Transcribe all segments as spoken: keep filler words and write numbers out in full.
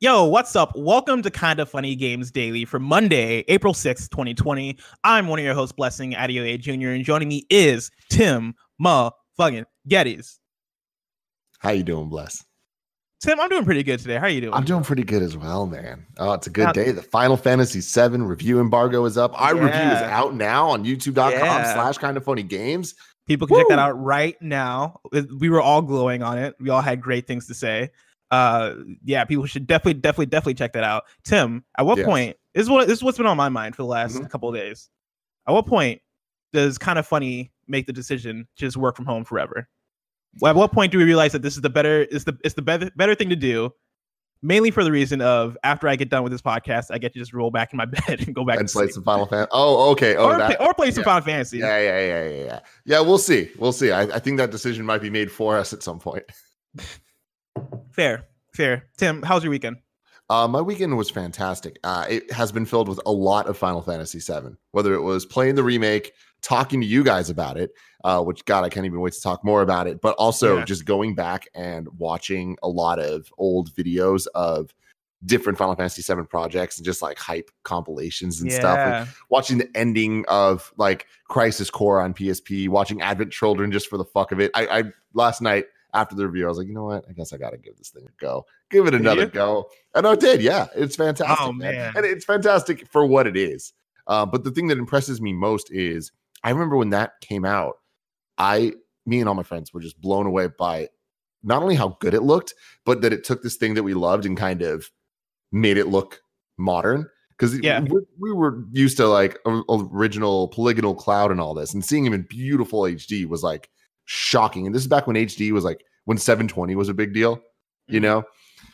Yo, what's up? Welcome to Kinda Funny Games Daily for Monday, April sixth, twenty twenty. I'm one of your hosts, Blessing Adeoye Junior, and joining me is Tim motherfucking Geddes. How you doing, Bless? Tim, I'm doing pretty good today. How are you doing? I'm doing pretty good as well, man. Oh, it's a good now, day. The Final Fantasy seven review embargo is up. Our yeah. review is out now on youtube.com yeah. slash kind of funny games. People can Woo! check that out right now. We were all glowing on it. We all had great things to say. Uh, yeah, people should definitely, definitely, definitely check that out. Tim, at what yes. point this is what this is what's been on my mind for the last mm-hmm. couple of days. At what point does Kind of Funny make the decision to just work from home forever? At what point do we realize that this is the better is the it's the better better thing to do? Mainly for the reason of after I get done with this podcast, I get to just roll back in my bed and go back and to play sleep. some Final Fantasy. Oh, okay. Oh, or, that, play, or play some yeah. Final Fantasy. Yeah, yeah, yeah, yeah, yeah. Yeah, we'll see. We'll see. I, I think that decision might be made for us at some point. Fair. Fair. Tim, how's your weekend? Uh, my weekend was fantastic. Uh, it has been filled with a lot of Final Fantasy seven, whether it was playing the remake, talking to you guys about it, uh, which, God, I can't even wait to talk more about it, but also yeah. just going back and watching a lot of old videos of different Final Fantasy seven projects and just like hype compilations and yeah. stuff. Like watching the ending of like Crisis Core on P S P, watching Advent Children just for the fuck of it. I, I last night, after the review, I was like, you know what? I guess I got to give this thing a go. Give it another go. And I did. Yeah, it's fantastic. Oh, man. man. And it's fantastic for what it is. Uh, but the thing that impresses me most is I remember when that came out, I, me and all my friends were just blown away by not only how good it looked, but that it took this thing that we loved and kind of made it look modern. Because yeah. we, we were used to like a, original Polygonal Cloud and all this, and seeing him in beautiful H D was like shocking. And this is back when H D was like when seven twenty was a big deal, you know?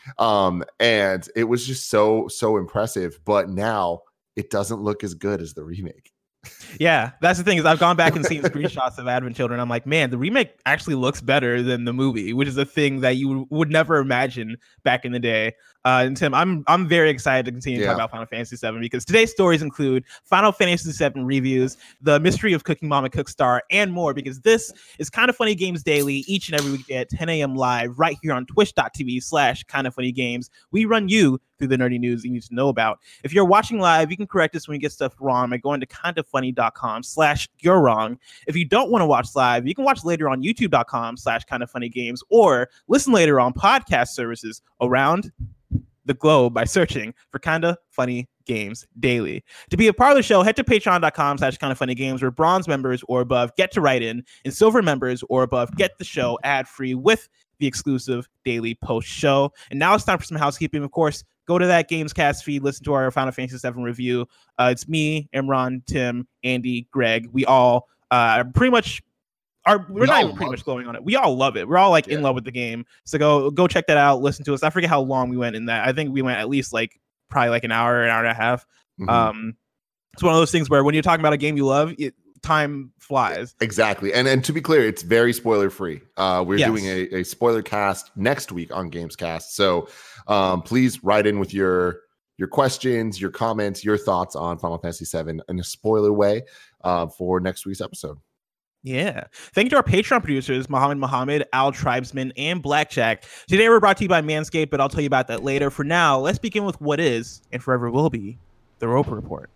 Um, and it was just so, so impressive. But now it doesn't look as good as the remake. Yeah, that's the thing is I've gone back and seen screenshots of Advent Children. I'm like, man, the remake actually looks better than the movie, which is a thing that you would never imagine back in the day. Uh, and Tim, I'm I'm very excited to continue to yeah. talk about Final Fantasy seven because today's stories include Final Fantasy seven reviews, the mystery of Cooking Mama Cookstar, and more. Because this is Kind of Funny Games Daily each and every weekday at ten a.m. live right here on twitch.tv slash Kind of Funny Games. We run you through the nerdy news you need to know about. If you're watching live, you can correct us when you get stuff wrong by going to kindoffunny.com slash you're wrong. If you don't want to watch live, you can watch later on youtube.com slash kind of funny games or listen later on podcast services around the globe by searching for Kinda Funny Games Daily. To be a part of the show, head to patreon.com slash kind of funny games where bronze members or above get to write in and silver members or above get the show ad free with the exclusive daily post show. And now it's time for some housekeeping. Of course, go to that Gamescast feed, listen to our Final Fantasy seven review. Uh, it's me, Imran, Tim, Andy, Greg. We all uh, pretty much are, we're we not even pretty much glowing on it. We all love it. We're all like yeah. in love with the game. So go go check that out. Listen to us. I forget how long we went in that. I think we went at least like probably like an hour, an hour and a half. Mm-hmm. Um, it's one of those things where when you're talking about a game you love, it, time flies. Exactly. And and to be clear, it's very spoiler free. Uh, we're yes. doing a, a spoiler cast next week on Gamescast. So um, please write in with your your questions, your comments, your thoughts on Final Fantasy seven in a spoiler way uh, for next week's episode. Yeah. Thank you to our Patreon producers, Muhammad Muhammad, Al Tribesman, and Blackjack. Today we're brought to you by Manscaped, but I'll tell you about that later. For now, let's begin with what is, and forever will be, the Roper Report.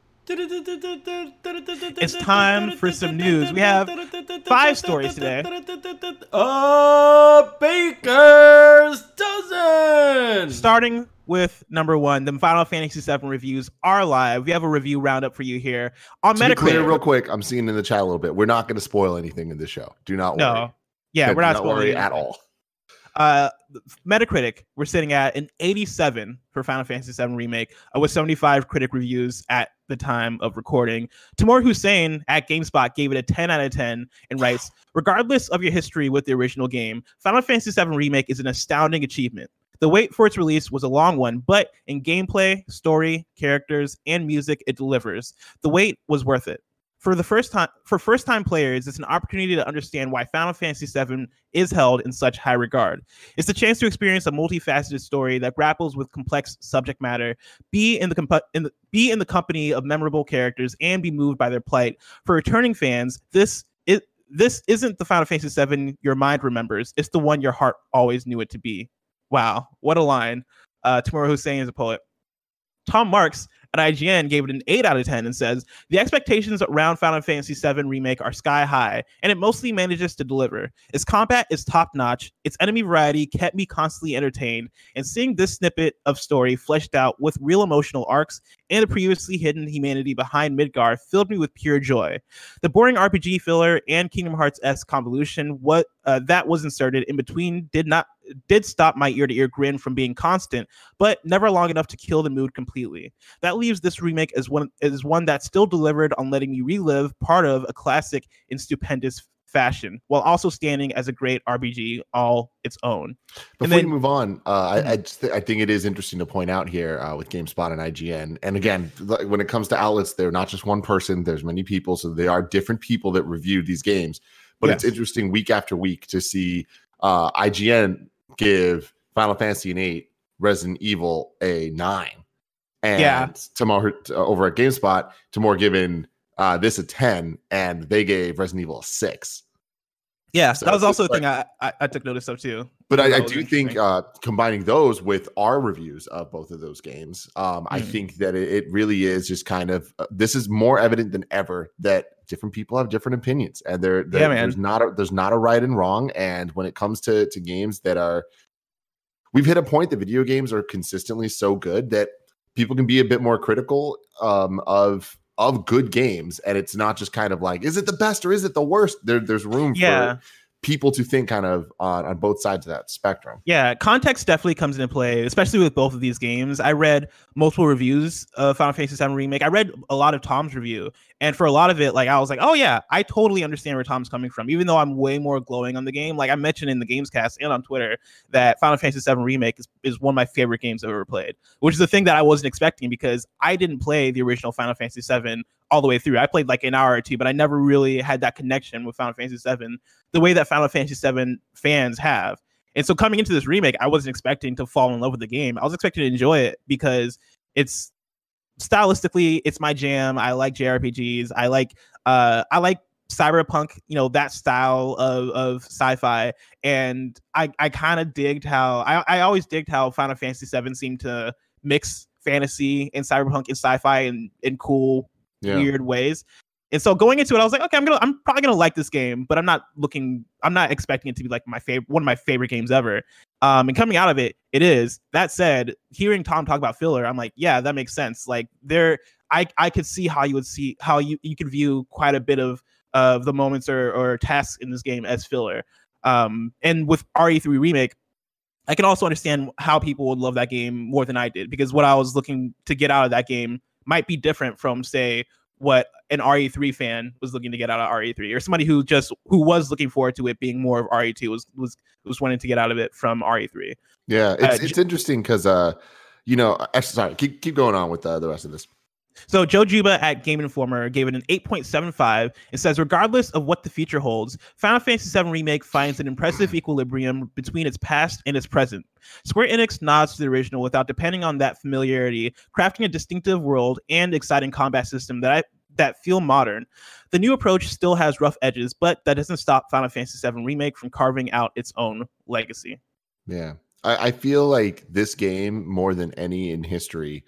It's time for some news. We have five stories today. A baker's dozen! Starting with number one, the Final Fantasy seven reviews are live. We have a review roundup for you here on to Metacritic. Be clear, real quick, I'm seeing in the chat a little bit. We're not going to spoil anything in this show. Do not worry. No. Yeah, we're not, not spoiling at all. Uh, Metacritic, we're sitting at an eighty-seven for Final Fantasy seven Remake, uh, with seventy-five critic reviews at the time of recording. Timur Hussein at GameSpot gave it a ten out of ten and writes, regardless of your history with the original game, Final Fantasy seven Remake is an astounding achievement. The wait for its release was a long one, but in gameplay, story, characters, and music, it delivers. The wait was worth it. For the first time, for first-time players, it's an opportunity to understand why Final Fantasy seven is held in such high regard. It's a chance to experience a multifaceted story that grapples with complex subject matter, be in the, comp- in the be in the company of memorable characters, and be moved by their plight. For returning fans, this is this isn't the Final Fantasy seven your mind remembers. It's the one your heart always knew it to be. Wow, what a line. Uh, Tamura Hussein is a poet. Tom Marks at I G N gave it an eight out of ten and says, the expectations around Final Fantasy seven Remake are sky high, and it mostly manages to deliver. Its combat is top-notch, its enemy variety kept me constantly entertained, and seeing this snippet of story fleshed out with real emotional arcs and the previously hidden humanity behind Midgar filled me with pure joy. The boring R P G filler and Kingdom Hearts-esque convolution, what uh, that was inserted in between did not did stop my ear-to-ear grin from being constant, but never long enough to kill the mood completely. That leaves this remake as one as one that still delivered on letting me relive part of a classic in stupendous fashion, while also standing as a great R P G all its own. Before and then, you move on, uh, I I, just th- I think it is interesting to point out here uh, with GameSpot and I G N. And again, th- when it comes to outlets, they're not just one person. There's many people, so they are different people that review these games. But yes. It's interesting week after week to see uh, I G N give Final Fantasy eight, Resident Evil a nine, and yeah. Tamar uh, over at GameSpot, Tamar given uh, this a ten, and they gave Resident Evil a six. Yeah, so, that was also a but, thing I, I, I took notice of too. But I, I do think uh, combining those with our reviews of both of those games, um, mm. I think that it, it really is just kind of uh, this is more evident than ever that different people have different opinions, and there yeah, there's not a, there's not a right and wrong. And when it comes to to games that are, we've hit a point that video games are consistently so good that people can be a bit more critical um, of. of good games, and it's not just kind of like, is it the best or is it the worst? There, there's room yeah. for people to think kind of on, on both sides of that spectrum. Yeah, context definitely comes into play, especially with both of these games. I read multiple reviews of Final Fantasy seven Remake. I read a lot of Tom's review, and for a lot of it, like I was like, oh yeah, I totally understand where Tom's coming from, even though I'm way more glowing on the game. Like I mentioned in the Gamescast and on Twitter that Final Fantasy seven Remake is, is one of my favorite games I've ever played, which is the thing that I wasn't expecting because I didn't play the original Final Fantasy seven all the way through. I played like an hour or two, but I never really had that connection with Final Fantasy seven the way that Final Fantasy seven fans have. And so coming into this remake, I wasn't expecting to fall in love with the game. I was expecting to enjoy it because it's stylistically, it's my jam. I like J R P Gs. I like uh, I like cyberpunk, you know, that style of, of sci-fi. And I, I kind of digged how I, I always digged how Final Fantasy seven seemed to mix fantasy and cyberpunk and sci-fi in, in cool, yeah. weird ways. And so going into it, I was like, okay, I'm gonna, I'm probably gonna like this game, but I'm not looking, I'm not expecting it to be like my favorite, one of my favorite games ever. Um, and coming out of it, it is. That said, hearing Tom talk about filler, I'm like, yeah, that makes sense. Like there, I, I could see how you would see how you, you could view quite a bit of of the moments or, or tasks in this game as filler. Um, and with R E three Remake, I can also understand how people would love that game more than I did, because what I was looking to get out of that game might be different from, say, what an R E three fan was looking to get out of R E three, or somebody who just who was looking forward to it being more of R E two was was was wanting to get out of it from R E three. Yeah, it's uh, it's interesting because uh, you know, actually, sorry, keep keep going on with uh, the rest of this. So Joe Juba at Game Informer gave it an eight point seven five. It says, regardless of what the future holds, Final Fantasy seven Remake finds an impressive equilibrium between its past and its present. Square Enix nods to the original without depending on that familiarity, crafting a distinctive world and exciting combat system that I, that feel modern. The new approach still has rough edges, but that doesn't stop Final Fantasy seven Remake from carving out its own legacy. Yeah, I, I feel like this game, more than any in history,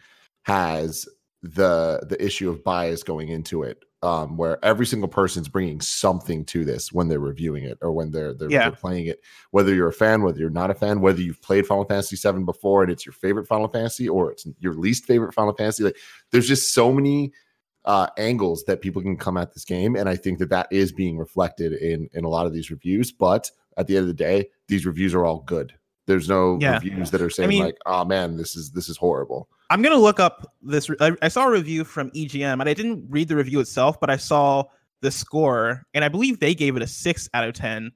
has the the issue of bias going into it, um where every single person's bringing something to this when they're reviewing it or when they're they're, yeah. they're playing it, whether you're a fan, whether you're not a fan, whether you've played Final Fantasy seven before and it's your favorite Final Fantasy or it's your least favorite Final Fantasy. Like there's just so many uh angles that people can come at this game, and I think that that is being reflected in in a lot of these reviews. But at the end of the day, these reviews are all good. There's no yeah. reviews that are saying I mean, like, oh man, this is this is horrible. I'm going to look up this. I, I saw a review from E G M, and I didn't read the review itself, but I saw the score, and I believe they gave it a six out of ten.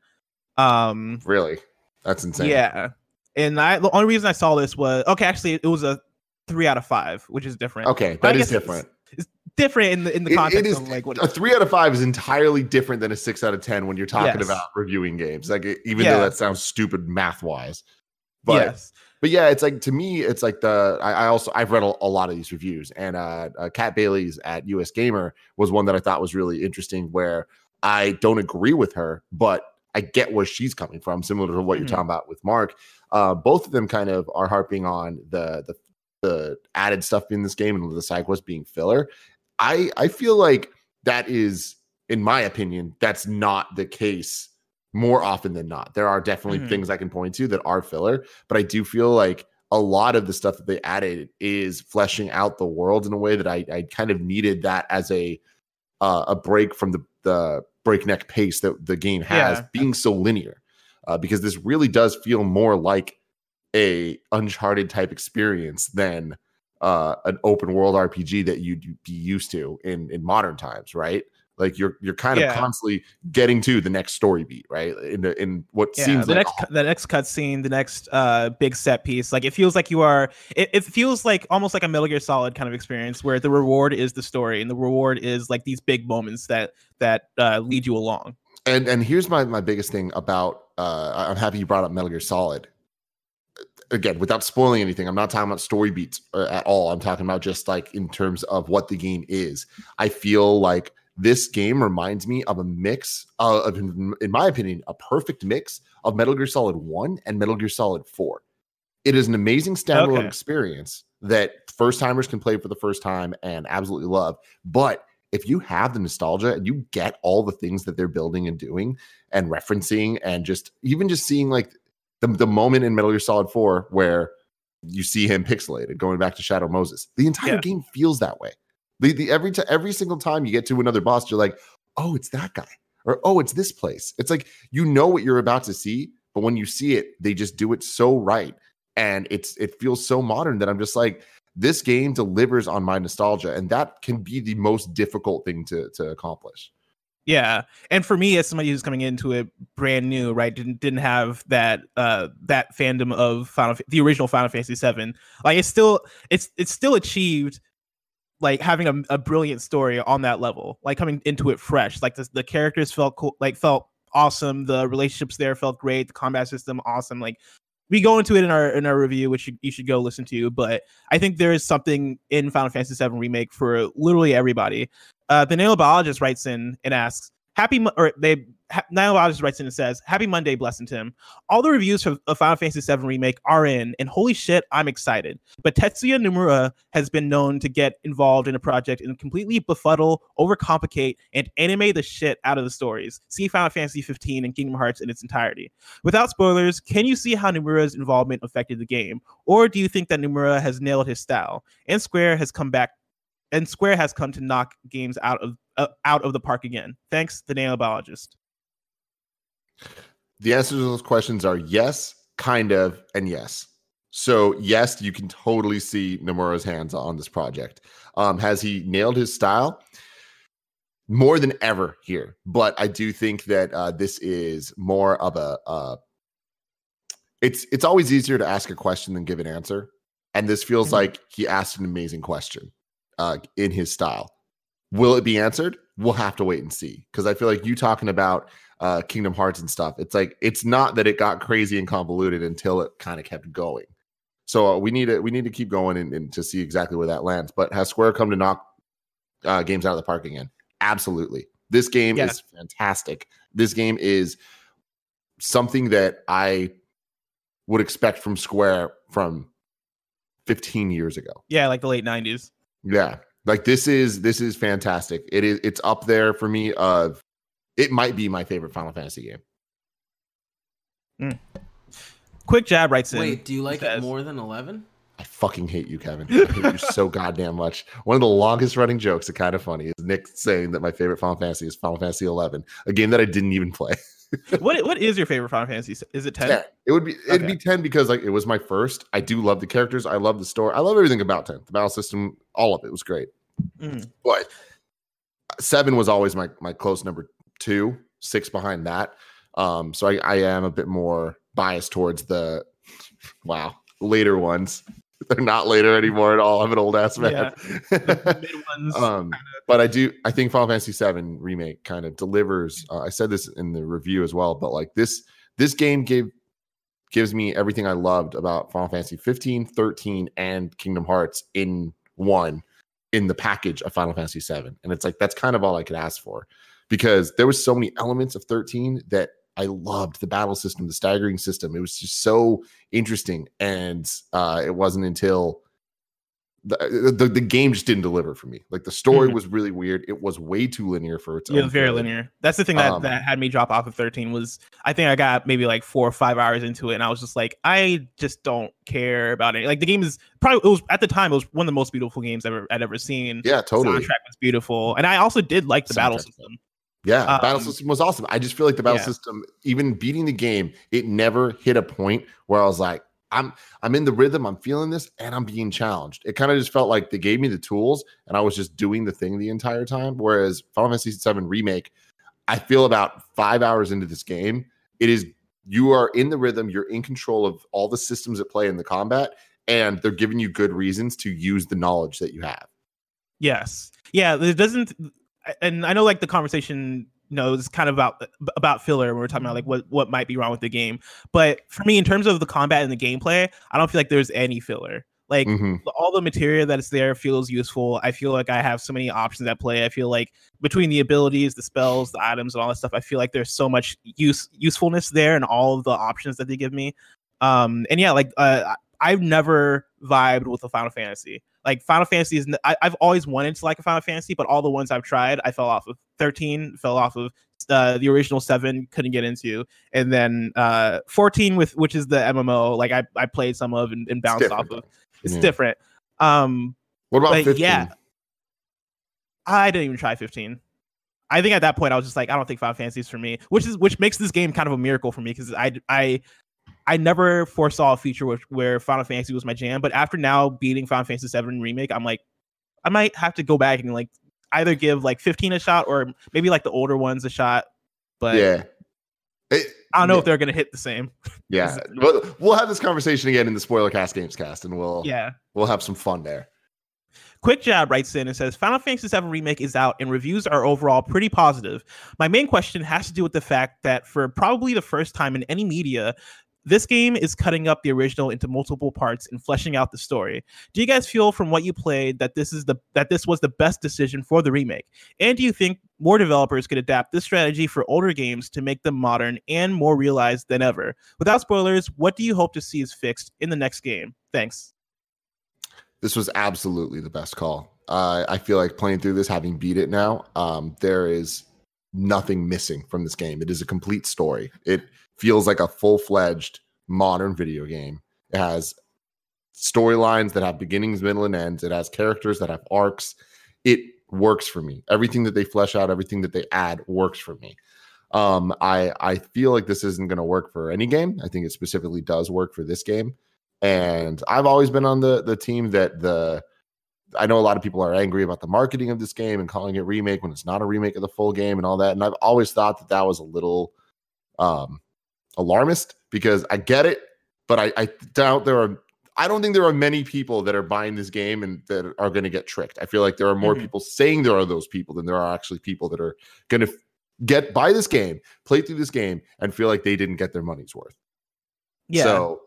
Um, really? That's insane. Yeah. And I, the only reason I saw this was, okay, actually, it was a three out of five, which is different. Okay, that is different. It's, it's different in the in the it, context it is, of like what a three out of five is entirely different than a six out of ten when you're talking yes. about reviewing games. Like, even yeah. though that sounds stupid math wise, but. Yes. But yeah, it's like, to me, it's like the, I, I also, I've read a, a lot of these reviews, and uh, uh, Kat Bailey's at U S Gamer was one that I thought was really interesting, where I don't agree with her, but I get where she's coming from, similar to what mm-hmm. you're talking about with Mark. Uh, both of them kind of are harping on the the the added stuff in this game and the side quest being filler. I I feel like that is, in my opinion, that's not the case more often than not. There are definitely mm-hmm. things I can point to that are filler, but I do feel like a lot of the stuff that they added is fleshing out the world in a way that I, I kind of needed that as a uh, a break from the, the breakneck pace that the game has, yeah. being so linear. Uh, because this really does feel more like a Uncharted type experience than uh, an open world R P G that you'd be used to in, in modern times, right? Like you're you're kind yeah. of constantly getting to the next story beat, right? In the, in what yeah, seems the like next the next cutscene, the next uh, big set piece. Like it feels like you are. It, it feels like almost like a Metal Gear Solid kind of experience, where the reward is the story, and the reward is like these big moments that that uh, lead you along. And and here's my my biggest thing about. Uh, I'm happy you brought up Metal Gear Solid. Again, without spoiling anything, I'm not talking about story beats at all. I'm talking about just like in terms of what the game is. I feel like this game reminds me of a mix uh, of, in, in my opinion, a perfect mix of Metal Gear Solid one and Metal Gear Solid four. It is an amazing standalone okay. experience that first timers can play for the first time and absolutely love. But if you have the nostalgia and you get all the things that they're building and doing and referencing, and just even just seeing like the, the moment in Metal Gear Solid four where you see him pixelated going back to Shadow Moses, the entire yeah. game feels that way. The, the every t- every single time you get to another boss, you're like, oh, it's that guy, or oh, it's this place. It's like you know what you're about to see, but when you see it, they just do it so right, and it's it feels so modern that I'm just like, this game delivers on my nostalgia, and that can be the most difficult thing to to accomplish. Yeah, and for me, as somebody who's coming into it brand new, right, didn't didn't have that uh that fandom of Final the original Final Fantasy seven. Like it's still it's it's still achieved. Like having a, a brilliant story on that level, like coming into it fresh, like the, the characters felt cool, like felt awesome. The relationships there felt great. The combat system, awesome. Like we go into it in our in our review, which you, you should go listen to. But I think there is something in Final Fantasy seven Remake for literally everybody. Uh, the Nanobiologist writes in and asks, "Happy," Mo- or they ha- Nanobiologist writes in and says, "Happy Monday, Bless and Tim. All the reviews for of Final Fantasy seven Remake are in, and holy shit, I'm excited. But Tetsuya Nomura has been known to get involved in a project and completely befuddle, overcomplicate, and anime the shit out of the stories. See Final Fantasy fifteen and Kingdom Hearts in its entirety. Without spoilers, can you see how Nomura's involvement affected the game, or do you think that Nomura has nailed his style and Square has come back?" And Square has come to knock games out of uh, out of the park again. Thanks, the Nanobiologist. The answers to those questions are yes, kind of, and yes. So yes, you can totally see Nomura's hands on this project. Um, has he nailed his style? More than ever here. But I do think that uh, this is more of a. Uh, it's it's always easier to ask a question than give an answer, and this feels mm-hmm. like he asked an amazing question. Uh, in his style. Will it be answered? We'll have to wait and see. Because I feel like you talking about uh, Kingdom Hearts and stuff, it's like it's not that it got crazy and convoluted until it kind of kept going. So uh, we need to we need to keep going and, and to see exactly where that lands. But has Square come to knock uh, games out of the park again? Absolutely. This game yeah. is fantastic. This game is something that I would expect from Square from fifteen years ago. Yeah, like the late nineties. Yeah, like this is this is fantastic. It is it's up there for me. Of it might be my favorite Final Fantasy game. Mm. Quick Jab writes in. Wait, do you like says, it more than eleven? I fucking hate you, Kevin. I hate you so goddamn much. One of the longest running jokes, and kind of funny, is Nick saying that my favorite Final Fantasy is Final Fantasy eleven, a game that I didn't even play. what what is your favorite Final Fantasy? Is it ten? ten. It would be it'd okay. be ten because like it was my first. I do love the characters. I love the story. I love everything about ten. The battle system, all of it was great. Mm. But seven was always my my close number two. Six behind that. Um, so I, I am a bit more biased towards the wow later ones. They're not later anymore at all. I'm an old ass man. Yeah. The mid ones, um, kinda. But I do. I think Final Fantasy seven Remake kind of delivers. Uh, I said this in the review as well, but like this, this game gave gives me everything I loved about Final Fantasy fifteen, thirteen, and Kingdom Hearts in one in the package of Final Fantasy seven. And it's like that's kind of all I could ask for, because there was so many elements of thirteen that I loved the battle system, the staggering system. It was just so interesting. And uh, it wasn't until the, the the game just didn't deliver for me. Like the story mm-hmm. was really weird. It was way too linear for its yeah, own. It was very good. linear. That's the thing that, um, that had me drop off of thirteen was I think I got maybe like four or five hours into it, and I was just like, I just don't care about it. Like the game is probably it was at the time it was one of the most beautiful games ever I'd ever seen. Yeah, totally. The soundtrack was beautiful, and I also did like the soundtrack. Battle system. Yeah, um, battle system was awesome. I just feel like the battle yeah. system, even beating the game, it never hit a point where I was like, I'm I'm in the rhythm, I'm feeling this, and I'm being challenged. It kind of just felt like they gave me the tools, and I was just doing the thing the entire time. Whereas Final Fantasy seven Remake, I feel about five hours into this game, it is you are in the rhythm, you're in control of all the systems at play in the combat, and they're giving you good reasons to use the knowledge that you have. Yes, yeah, it doesn't. And I know like the conversation, you know, is kind of about about filler when we're talking about like what, what might be wrong with the game. But for me, in terms of the combat and the gameplay, I don't feel like there's any filler. Like mm-hmm. all the material that is there feels useful. I feel like I have so many options at play. I feel like between the abilities, the spells, the items, and all that stuff, I feel like there's so much use usefulness there and all of the options that they give me. Um, and yeah, like uh, I've never vibed with a Final Fantasy. Like Final Fantasy is, I, I've always wanted to like a Final Fantasy, but all the ones I've tried, I fell off of. thirteen fell off of. Uh, the original seven couldn't get into, and then uh, fourteen with which is the M M O. Like I, I played some of and, and bounced off of. It's yeah. different. Um, what about fifteen? Yeah, I didn't even try fifteen. I think at that point I was just like, I don't think Final Fantasy is for me, which is which makes this game kind of a miracle for me because I I. I never foresaw a future where, where Final Fantasy was my jam, but after now beating Final Fantasy seven Remake, I'm like, I might have to go back and like either give like fifteen a shot or maybe like the older ones a shot. But yeah, it, I don't know yeah. if they're gonna hit the same. Yeah, we'll, we'll have this conversation again in the Spoiler Cast Games Cast, and we'll yeah we'll have some fun there. Quick Jab writes in and says, Final Fantasy seven Remake is out and reviews are overall pretty positive. My main question has to do with the fact that for probably the first time in any media, this game is cutting up the original into multiple parts and fleshing out the story. Do you guys feel from what you played that this is the that this was the best decision for the remake? And do you think more developers could adapt this strategy for older games to make them modern and more realized than ever? Without spoilers, what do you hope to see is fixed in the next game? Thanks. This was absolutely the best call. Uh, I feel like playing through this, having beat it now, um, there is nothing missing from this game. It is a complete story. It feels like a full-fledged modern video game. It has storylines that have beginnings, middle, and ends. It has characters that have arcs. It works for me. Everything that they flesh out, everything that they add works for me. Um, I I feel like this isn't going to work for any game. I think it specifically does work for this game. And I've always been on the the team that the I know a lot of people are angry about the marketing of this game and calling it remake when it's not a remake of the full game and all that. And I've always thought that that was a little um, alarmist because I get it, but I, I doubt there are, I don't think there are many people that are buying this game and that are going to get tricked. I feel like there are more mm-hmm. people saying there are those people than there are actually people that are going to get buy this game, play through this game and feel like they didn't get their money's worth. Yeah. So,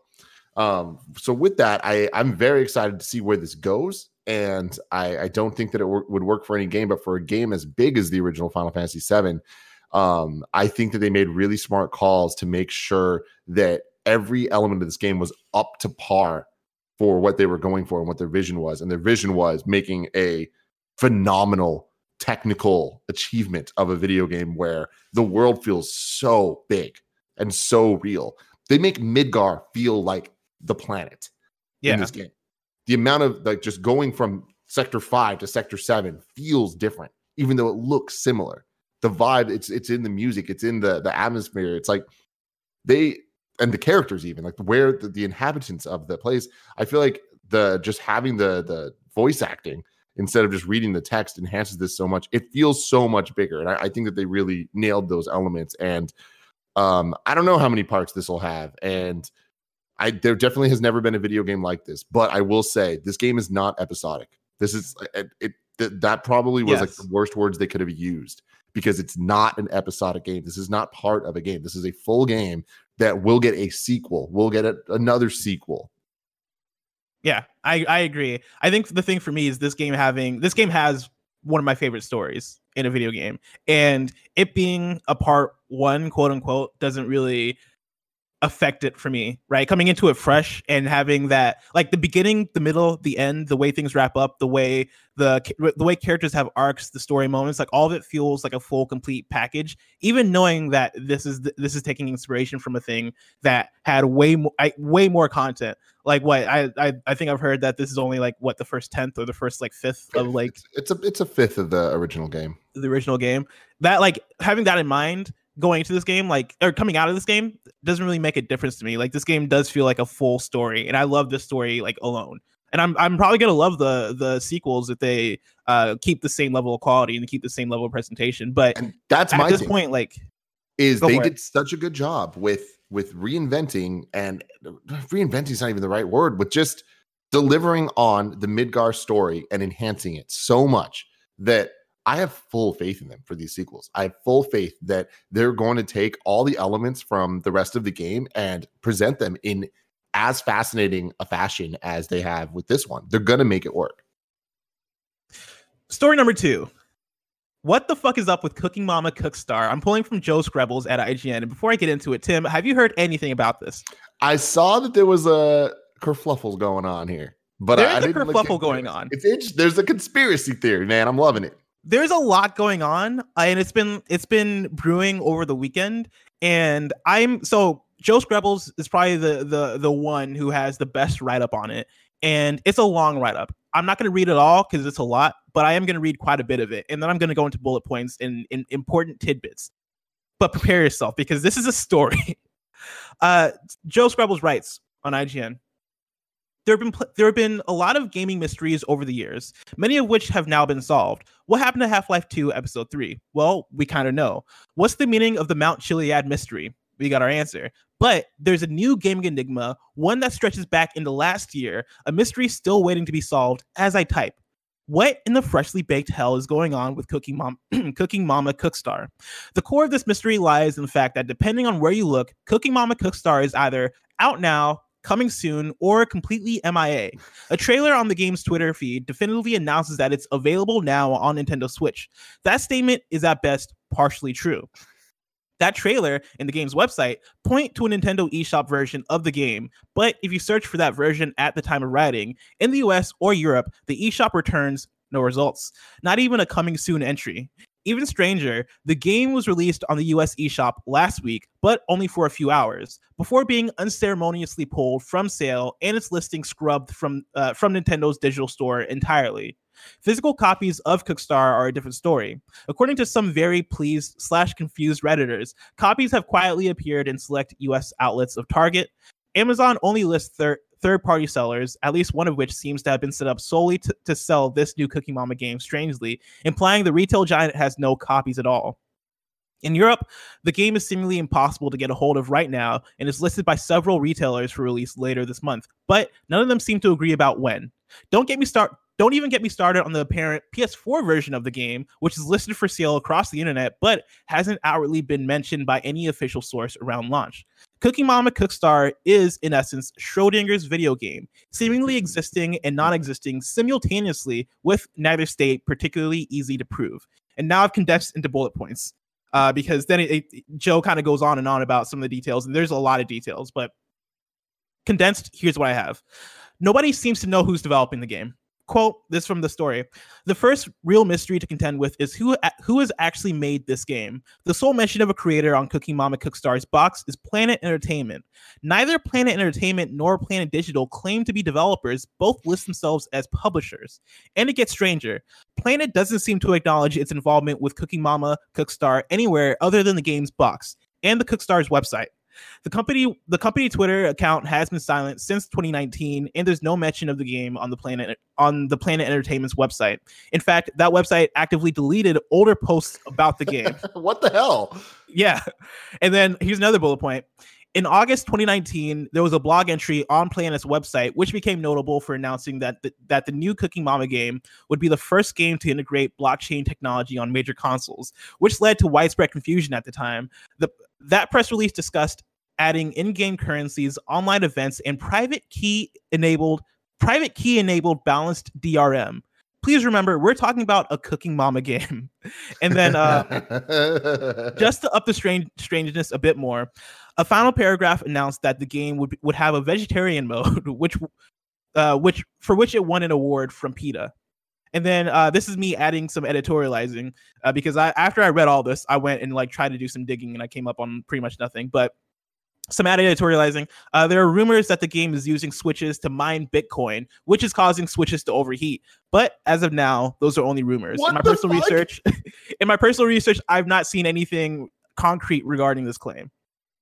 um, so with that, I, I'm very excited to see where this goes. And I, I don't think that it w- would work for any game, but for a game as big as the original Final Fantasy seven, um, I think that they made really smart calls to make sure that every element of this game was up to par for what they were going for and what their vision was. And their vision was making a phenomenal technical achievement of a video game where the world feels so big and so real. They make Midgar feel like the planet yeah. in this game. The amount of like just going from sector five to sector seven feels different, even though it looks similar. The vibe, it's it's in the music, it's in the the atmosphere. It's like they and the characters, even like where the, the inhabitants of the place. I feel like the just having the the voice acting instead of just reading the text enhances this so much. It feels so much bigger, and I, I think that they really nailed those elements. And um, I don't know how many parts this will have, and. I, there definitely has never been a video game like this, but I will say this game is not episodic. This is it. it th- that probably was yes. like the worst words they could have used because it's not an episodic game. This is not part of a game. This is a full game that will get a sequel. We'll get a, another sequel. Yeah, I, I agree. I think the thing for me is this game having this game has one of my favorite stories in a video game, and it being a part one, quote unquote, doesn't really affect it for me, right? Coming into it fresh and having that, like the beginning, the middle, the end, the way things wrap up, the way the the way characters have arcs, the story moments, like all of it feels like a full, complete package. Even knowing that this is this is taking inspiration from a thing that had way more, way more content. Like what I, I I think I've heard that this is only like what the first tenth or the first like fifth of like it's, it's a it's a fifth of the original game. The original game. That like having that in mind. Going into this game, like, or coming out of this game, doesn't really make a difference to me. Like, this game does feel like a full story, and I love this story like alone. And I'm I'm probably gonna love the the sequels if they uh keep the same level of quality and keep the same level of presentation. But and that's at my this thing, point, like, is they did it. such a good job with with reinventing, and reinventing is not even the right word, with just delivering on the Midgar story and enhancing it so much that I have full faith in them for these sequels. I have full faith that they're going to take all the elements from the rest of the game and present them in as fascinating a fashion as they have with this one. They're going to make it work. Story number two. What the fuck is up with Cooking Mama Cookstar? I'm pulling from Joe Screbbles at I G N. And before I get into it, Tim, have you heard anything about this? I saw that there was a kerfluffle going on here. But There's I, I a didn't kerfluffle look going it. on. It's itch. There's a conspiracy theory, man. I'm loving it. There's a lot going on, uh, and it's been it's been brewing over the weekend. And I'm so Joe Screbbles is probably the the the one who has the best write up on it, and it's a long write up. I'm not going to read it all because it's a lot, but I am going to read quite a bit of it, and then I'm going to go into bullet points and in important tidbits. But prepare yourself because this is a story. uh, Joe Screbbles writes on I G N. There have been pl- there have been a lot of gaming mysteries over the years, many of which have now been solved. What happened to Half-Life two Episode three? Well, we kind of know. What's the meaning of the Mount Chiliad mystery? We got our answer. But there's a new gaming enigma, one that stretches back into last year, a mystery still waiting to be solved as I type. What in the freshly baked hell is going on with Cooking Mom, Cooking Mama Cookstar? The core of this mystery lies in the fact that depending on where you look, Cooking Mama Cookstar is either out now, coming soon, or completely M I A. A trailer on the game's Twitter feed definitively announces that it's available now on Nintendo Switch. That statement is at best partially true. That trailer and the game's website point to a Nintendo eShop version of the game, but if you search for that version at the time of writing, in the U S or Europe, the eShop returns no results, not even a coming soon entry. Even stranger, the game was released on the U S eShop last week, but only for a few hours, before being unceremoniously pulled from sale and its listing scrubbed from uh, from Nintendo's digital store entirely. Physical copies of Cookstar are a different story. According to some very pleased slash confused Redditors, copies have quietly appeared in select U S outlets of Target. Amazon only lists thir- third-party sellers, at least one of which seems to have been set up solely to, to sell this new Cooking Mama game, strangely, implying the retail giant has no copies at all. In Europe, the game is seemingly impossible to get a hold of right now and is listed by several retailers for release later this month, but none of them seem to agree about when. Don't get me start. Don't even get me started on the apparent P S four version of the game, which is listed for sale across the internet, but hasn't outwardly been mentioned by any official source around launch. Cooking Mama Cookstar is, in essence, Schrodinger's video game, seemingly existing and non-existing simultaneously, with neither state particularly easy to prove. And now I've condensed into bullet points, uh, because then it, it, Joe kind of goes on and on about some of the details, and there's a lot of details, but condensed, here's what I have. Nobody seems to know who's developing the game. Quote, this from the story. The first real mystery to contend with is who who has actually made this game. The sole mention of a creator on Cooking Mama Cookstar's box is Planet Entertainment. Neither Planet Entertainment nor Planet Digital claim to be developers. Both list themselves as publishers. And it gets stranger. Planet doesn't seem to acknowledge its involvement with Cooking Mama Cookstar anywhere other than the game's box and the Cookstar's website. The company, the company Twitter account has been silent since twenty nineteen, and there's no mention of the game on the Planet on the Planet Entertainment's website. In fact, that website actively deleted older posts about the game. What the hell? Yeah. And then here's another bullet point. In August twenty nineteen, there was a blog entry on Planet's website, which became notable for announcing that the, that the new Cooking Mama game would be the first game to integrate blockchain technology on major consoles, which led to widespread confusion at the time. The, that press release discussed adding in-game currencies, online events, and private key enabled private key enabled balanced D R M. please remember, we're talking about a Cooking Mama game. And then uh, just to up the strange strangeness a bit more, a final paragraph announced that the game would would have a vegetarian mode, which uh, which for which it won an award from PETA. And then uh, this is me adding some editorializing uh, because I after I read all this, I went and like tried to do some digging and I came up on pretty much nothing. But some added editorializing. Uh, there are rumors that the game is using switches to mine Bitcoin, which is causing switches to overheat. But as of now, those are only rumors. What in my the personal fuck? research, in my personal research, I've not seen anything concrete regarding this claim.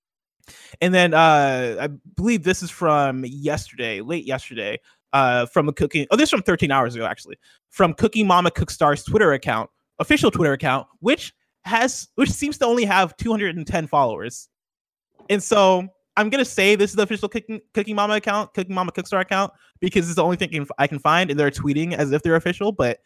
And then uh, I believe this is from yesterday, late yesterday, uh, from a cooking. Oh, this is from thirteen hours ago, actually, from Cooking Mama Cookstar's Twitter account, official Twitter account, which has which seems to only have two hundred ten followers. And so I'm going to say this is the official Cooking, Cooking Mama account, Cooking Mama Cookstar account, because it's the only thing I can find. And they're tweeting as if they're official, but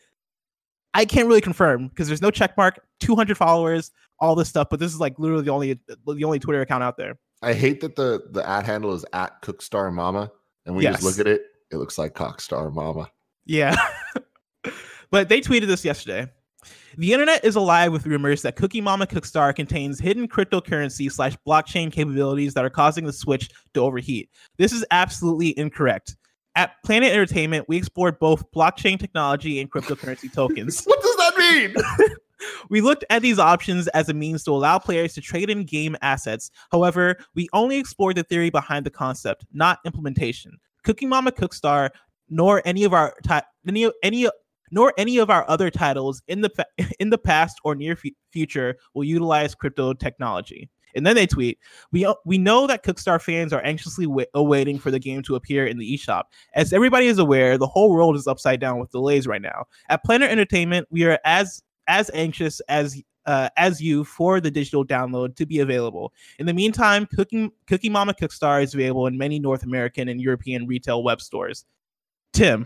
I can't really confirm because there's no check mark, two hundred followers, all this stuff. But this is like literally the only the only Twitter account out there. I hate that the, the ad handle is at Cookstar Mama. And we Yes. just look at it. It looks like Cockstar Mama. Yeah. But they tweeted this yesterday. The internet is alive with rumors that Cooking Mama Cookstar contains hidden cryptocurrency slash blockchain capabilities that are causing the Switch to overheat. This is absolutely incorrect. At Planet Entertainment, we explored both blockchain technology and cryptocurrency tokens. What does that mean? We looked at these options as a means to allow players to trade in game assets. However, we only explored the theory behind the concept, not implementation. Cooking Mama Cookstar, nor any of our ti- any any nor any of our other titles in the fa- in the past or near f- future will utilize crypto technology. And then they tweet, we we know that Cookstar fans are anxiously wa- awaiting for the game to appear in the eShop. As everybody is aware, the whole world is upside down with delays right now. At Planet Entertainment, we are as as anxious as uh, as you for the digital download to be available. In the meantime, Cooking Cooking Mama Cookstar is available in many North American and European retail web stores. Tim,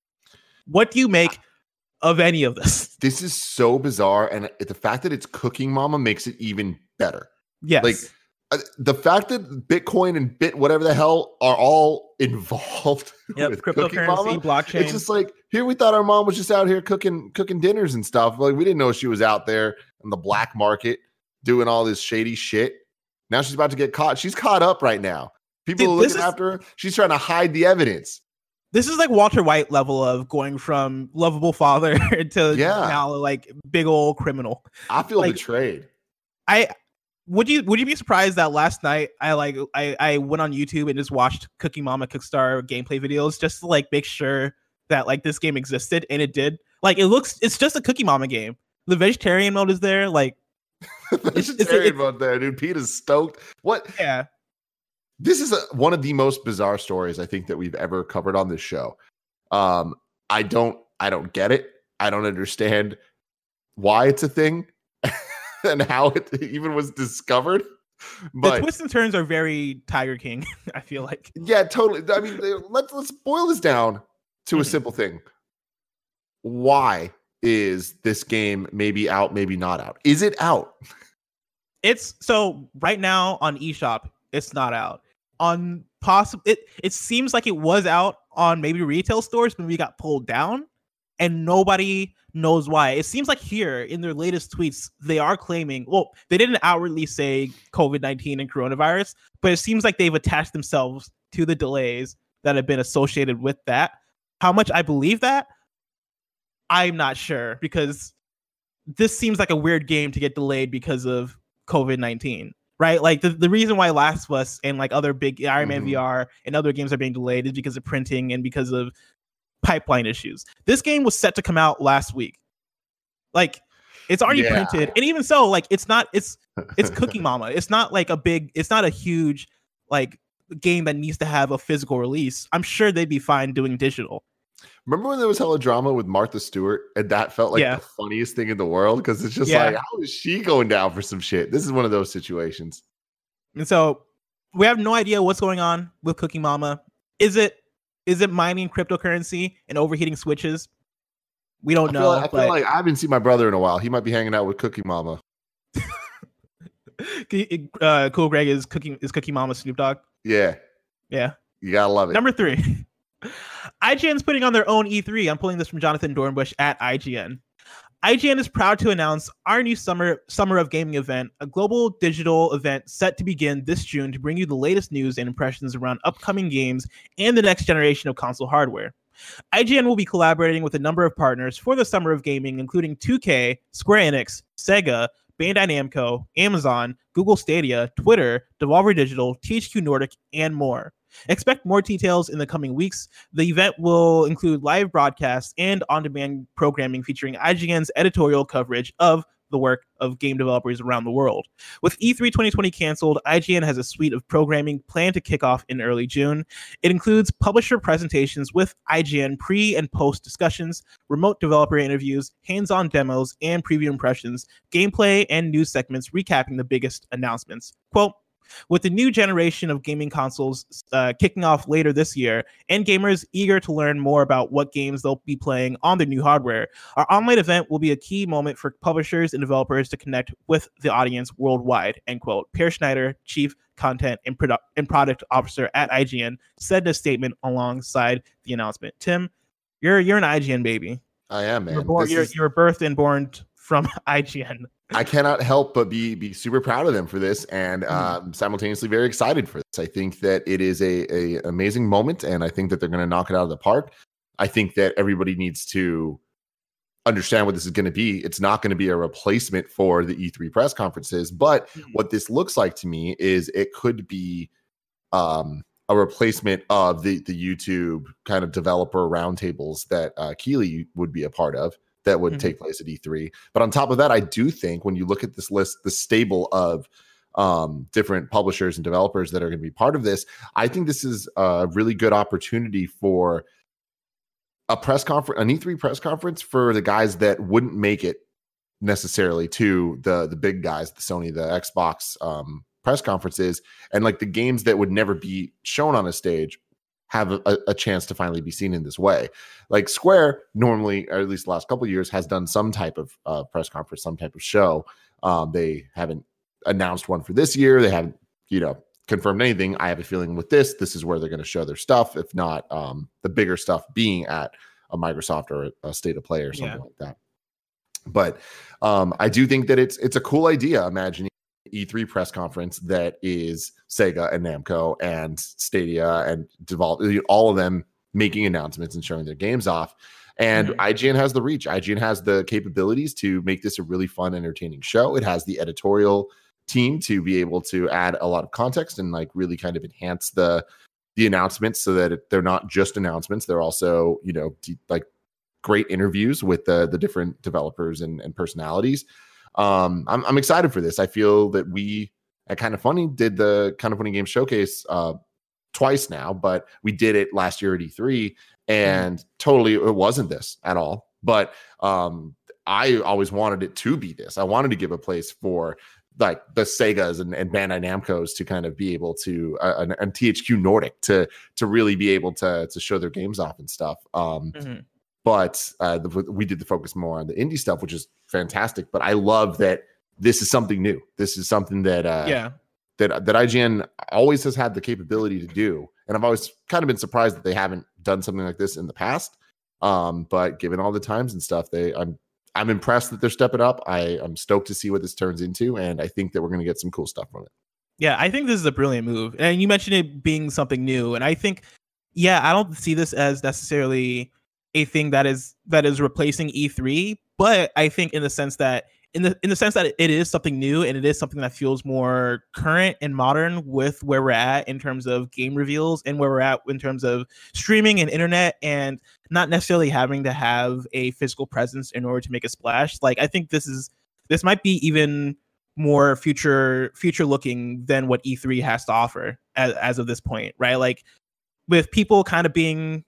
what do you make of any of this? This is so bizarre. And the fact that it's Cooking Mama makes it even better. Yes. Like uh, the fact that Bitcoin and Bit whatever the hell are all involved Yep, with Cooking cryptocurrency, Mama, blockchain. it's just like here we thought our mom was just out here cooking cooking dinners and stuff. Like we didn't know she was out there in the black market doing all this shady shit. Now she's about to get caught. She's caught up right now. People Dude, are looking this is- after her. She's trying to hide the evidence. This is like Walter White level of going from lovable father to Yeah. now like big old criminal. I feel Like- betrayed. I would you would you be surprised that last night I like I, I went on YouTube and just watched Cooking Mama Cookstar gameplay videos just to like make sure that like this game existed, and it did. Like it looks it's just a Cooking Mama game. The vegetarian mode is there, like Vegetarian it's- it's- mode there, dude. Pete is stoked. What? yeah. This is a, one of the most bizarre stories I think that we've ever covered on this show. Um, I don't, I don't get it. I don't understand why it's a thing and how it even was discovered. The But twists and turns are very Tiger King, I feel like. yeah, totally. I mean, let's let's boil this down to a Mhm. simple thing. Why is this game maybe out, maybe not out? Is it out? It's so right now on eShop, it's not out. On possible it it seems like it was out on maybe retail stores, but we got pulled down and nobody knows why. It seems like here in their latest tweets, they are claiming, well, they didn't outwardly say COVID nineteen and coronavirus, but it seems like they've attached themselves to the delays that have been associated with that. How much I believe that, I'm not sure, because this seems like a weird game to get delayed because of COVID nineteen, right? Like the, the reason why Last of Us and like other big Iron Man Mhm. V R and other games are being delayed is because of printing and because of pipeline issues. This game was set to come out last week. Like it's already Yeah. printed. And even so, like it's not, it's, it's Cooking Mama. It's not like a big, it's not a huge like game that needs to have a physical release. I'm sure they'd be fine doing digital. Remember when there was hella drama with Martha Stewart, and that felt like Yeah. the funniest thing in the world because it's just Yeah. like, how is she going down for some shit? This is one of those situations. And so we have no idea what's going on with Cooking Mama. Is it is it mining cryptocurrency and overheating switches? We don't I feel, know. like, I feel but like I haven't seen my brother in a while. He might be hanging out with Cooking Mama. uh, Cool Greg is cooking is Cooking Mama Snoop Dogg. Yeah, Yeah. you gotta love it. Number three. I G N's putting on their own E three. I'm pulling this from Jonathan Dornbush at I G N. I G N is proud to announce our new summer summer of gaming event, a global digital event set to begin this June to bring you the latest news and impressions around upcoming games and the next generation of console hardware. I G N will be collaborating with a number of partners for the summer of gaming, including two K, Square Enix, Sega, Bandai Namco, Amazon, Google Stadia, Twitter, Devolver Digital, T H Q Nordic, and more. Expect more details in the coming weeks. The event will include live broadcasts and on-demand programming featuring I G N's editorial coverage of the work of game developers around the world. With E three twenty twenty canceled, I G N has a suite of programming planned to kick off in early June. It includes publisher presentations with I G N pre- and post discussions, remote developer interviews, hands-on demos, and preview impressions, gameplay, and news segments recapping the biggest announcements. Quote, with the new generation of gaming consoles uh, kicking off later this year, and gamers eager to learn more about what games they'll be playing on their new hardware, our online event will be a key moment for publishers and developers to connect with the audience worldwide, end quote. Per Schneider, Chief Content and, Produ- and Product Officer at I G N, said in a statement alongside the announcement. Tim, you're you're an I G N baby. I am, man. You're, born, you're, is... you're birthed and born from I G N. I cannot help but be be super proud of them for this, and um, simultaneously very excited for this. I think that it is a, a amazing moment, and I think that they're going to knock it out of the park. I think that everybody needs to understand what this is going to be. It's not going to be a replacement for the E three press conferences, but mm-hmm. what this looks like to me is it could be um, a replacement of the the YouTube kind of developer roundtables that uh, Keighley would be a part of. That would mm-hmm. take place at E three. But on top of that, I do think when you look at this list, the stable of um, different publishers and developers that are going to be part of this, I think this is a really good opportunity for a press conference, an E three press conference for the guys that wouldn't make it necessarily to the the big guys, the Sony, the Xbox um, press conferences, and like the games that would never be shown on a stage have a, a chance to finally be seen in this way. Like Square normally, or at least the last couple of years, has done some type of uh, press conference, some type of show. Um, they haven't announced one for this year. They haven't, you know, confirmed anything. I have a feeling with this, this is where they're going to show their stuff, if not um, the bigger stuff being at a Microsoft or a, a State of Play or something yeah. like that. But um, I do think that it's it's a cool idea, imagining E three press conference that is Sega and Namco and Stadia and Devolver, all of them making announcements and showing their games off. And mm-hmm. I G N has the reach. I G N has the capabilities to make this a really fun, entertaining show. It has the editorial team to be able to add a lot of context and like really kind of enhance the the announcements so that it, they're not just announcements. They're also, you know, de- like great interviews with the the different developers and, and personalities. Um, I'm, I'm excited for this. I feel that we at Kind of Funny did the Kind of Funny Game Showcase uh, twice now, but we did it last year at E three, and mm. totally it wasn't this at all. But um, I always wanted it to be this. I wanted to give a place for like the Segas and, and Bandai Namcos to kind of be able to, uh, and, and T H Q Nordic to to really be able to to show their games off and stuff. Um, mm-hmm. But uh, the, we did the focus more on the indie stuff, which is fantastic. But I love that this is something new. This is something that uh, yeah that that I G N always has had the capability to do, and I've always kind of been surprised that they haven't done something like this in the past. Um, but given all the times and stuff, they I'm I'm impressed that they're stepping up. I I'm stoked to see what this turns into, and I think that we're going to get some cool stuff from it. Yeah, I think this is a brilliant move, and you mentioned it being something new, and I think yeah, I don't see this as necessarily a thing that is that is replacing E three, but I think in the sense that in the in the sense that it is something new and it is something that feels more current and modern with where we're at in terms of game reveals and where we're at in terms of streaming and internet, and not necessarily having to have a physical presence in order to make a splash. Like I think this is this might be even more future future looking than what E three has to offer as, as of this point, right? Like with people kind of being,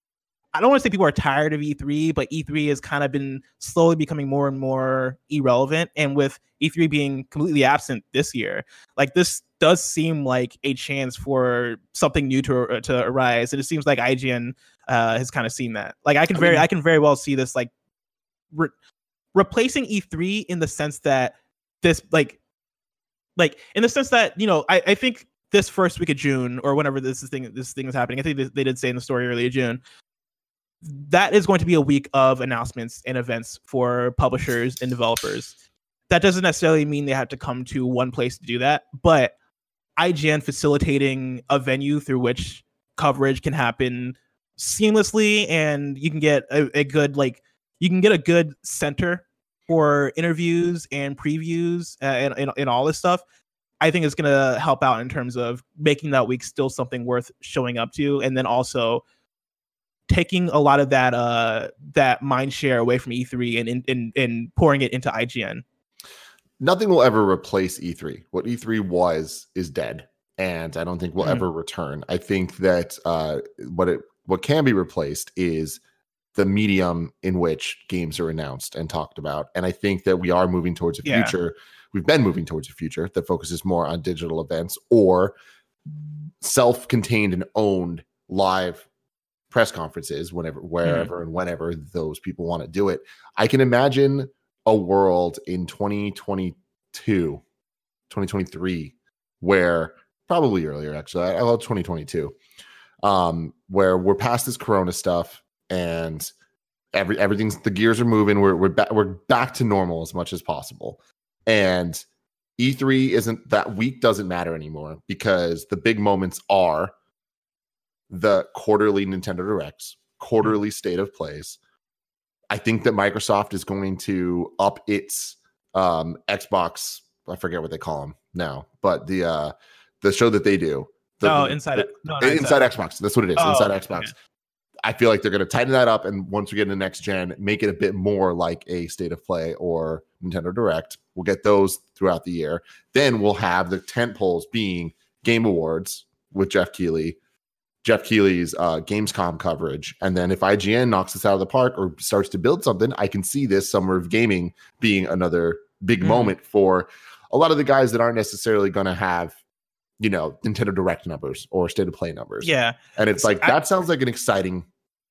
I don't want to say people are tired of E three, but E three has kind of been slowly becoming more and more irrelevant. And with E three being completely absent this year, like this does seem like a chance for something new to to arise. And it seems like I G N uh, has kind of seen that. Like I can very, I, mean, I can very well see this like re- replacing E three in the sense that this like, like in the sense that, you know, I, I think this first week of June or whenever this thing this thing is happening, I think they did say in the story early June. that is going to be a week of announcements and events for publishers and developers. That doesn't necessarily mean they have to come to one place to do that, but I G N facilitating a venue through which coverage can happen seamlessly, and you can get a, a good like you can get a good center for interviews and previews uh, and, and and all this stuff. I think it's going to help out in terms of making that week still something worth showing up to, and then also taking a lot of that uh that mind share away from E three and and and pouring it into I G N. Nothing will ever replace E three. What E three was is dead, and I don't think will mm. ever return. I think that uh, what it what can be replaced is the medium in which games are announced and talked about. And I think that we are moving towards a yeah. future. We've been moving towards a future that focuses more on digital events or self-contained and owned live press conferences whenever, wherever, mm. and whenever those people want to do it. I can imagine a world in twenty twenty-two, twenty twenty-three, where probably earlier, actually, I love twenty twenty-two, um, where we're past this Corona stuff and every everything's the gears are moving. We're we're back we're back to normal as much as possible, and E three isn't that week doesn't matter anymore because the big moments are the quarterly Nintendo Directs, quarterly state of plays. I think that Microsoft is going to up its um, Xbox. I forget what they call them now, but the uh, the show that they do. The, oh, inside the, no, inside, inside Xbox. That's what it is. Oh, inside Xbox. okay. I feel like they're going to tighten that up, and once we get into next gen, make it a bit more like a state of play or Nintendo Direct. We'll get those throughout the year. Then we'll have the tent poles being Game Awards with Jeff Keighley. Jeff Keighley's uh, Gamescom coverage. And then if I G N knocks this out of the park or starts to build something, I can see this Summer of Gaming being another big mm. moment for a lot of the guys that aren't necessarily going to have, you know, Nintendo Direct numbers or State of Play numbers. Yeah. And it's like, I, that sounds like an exciting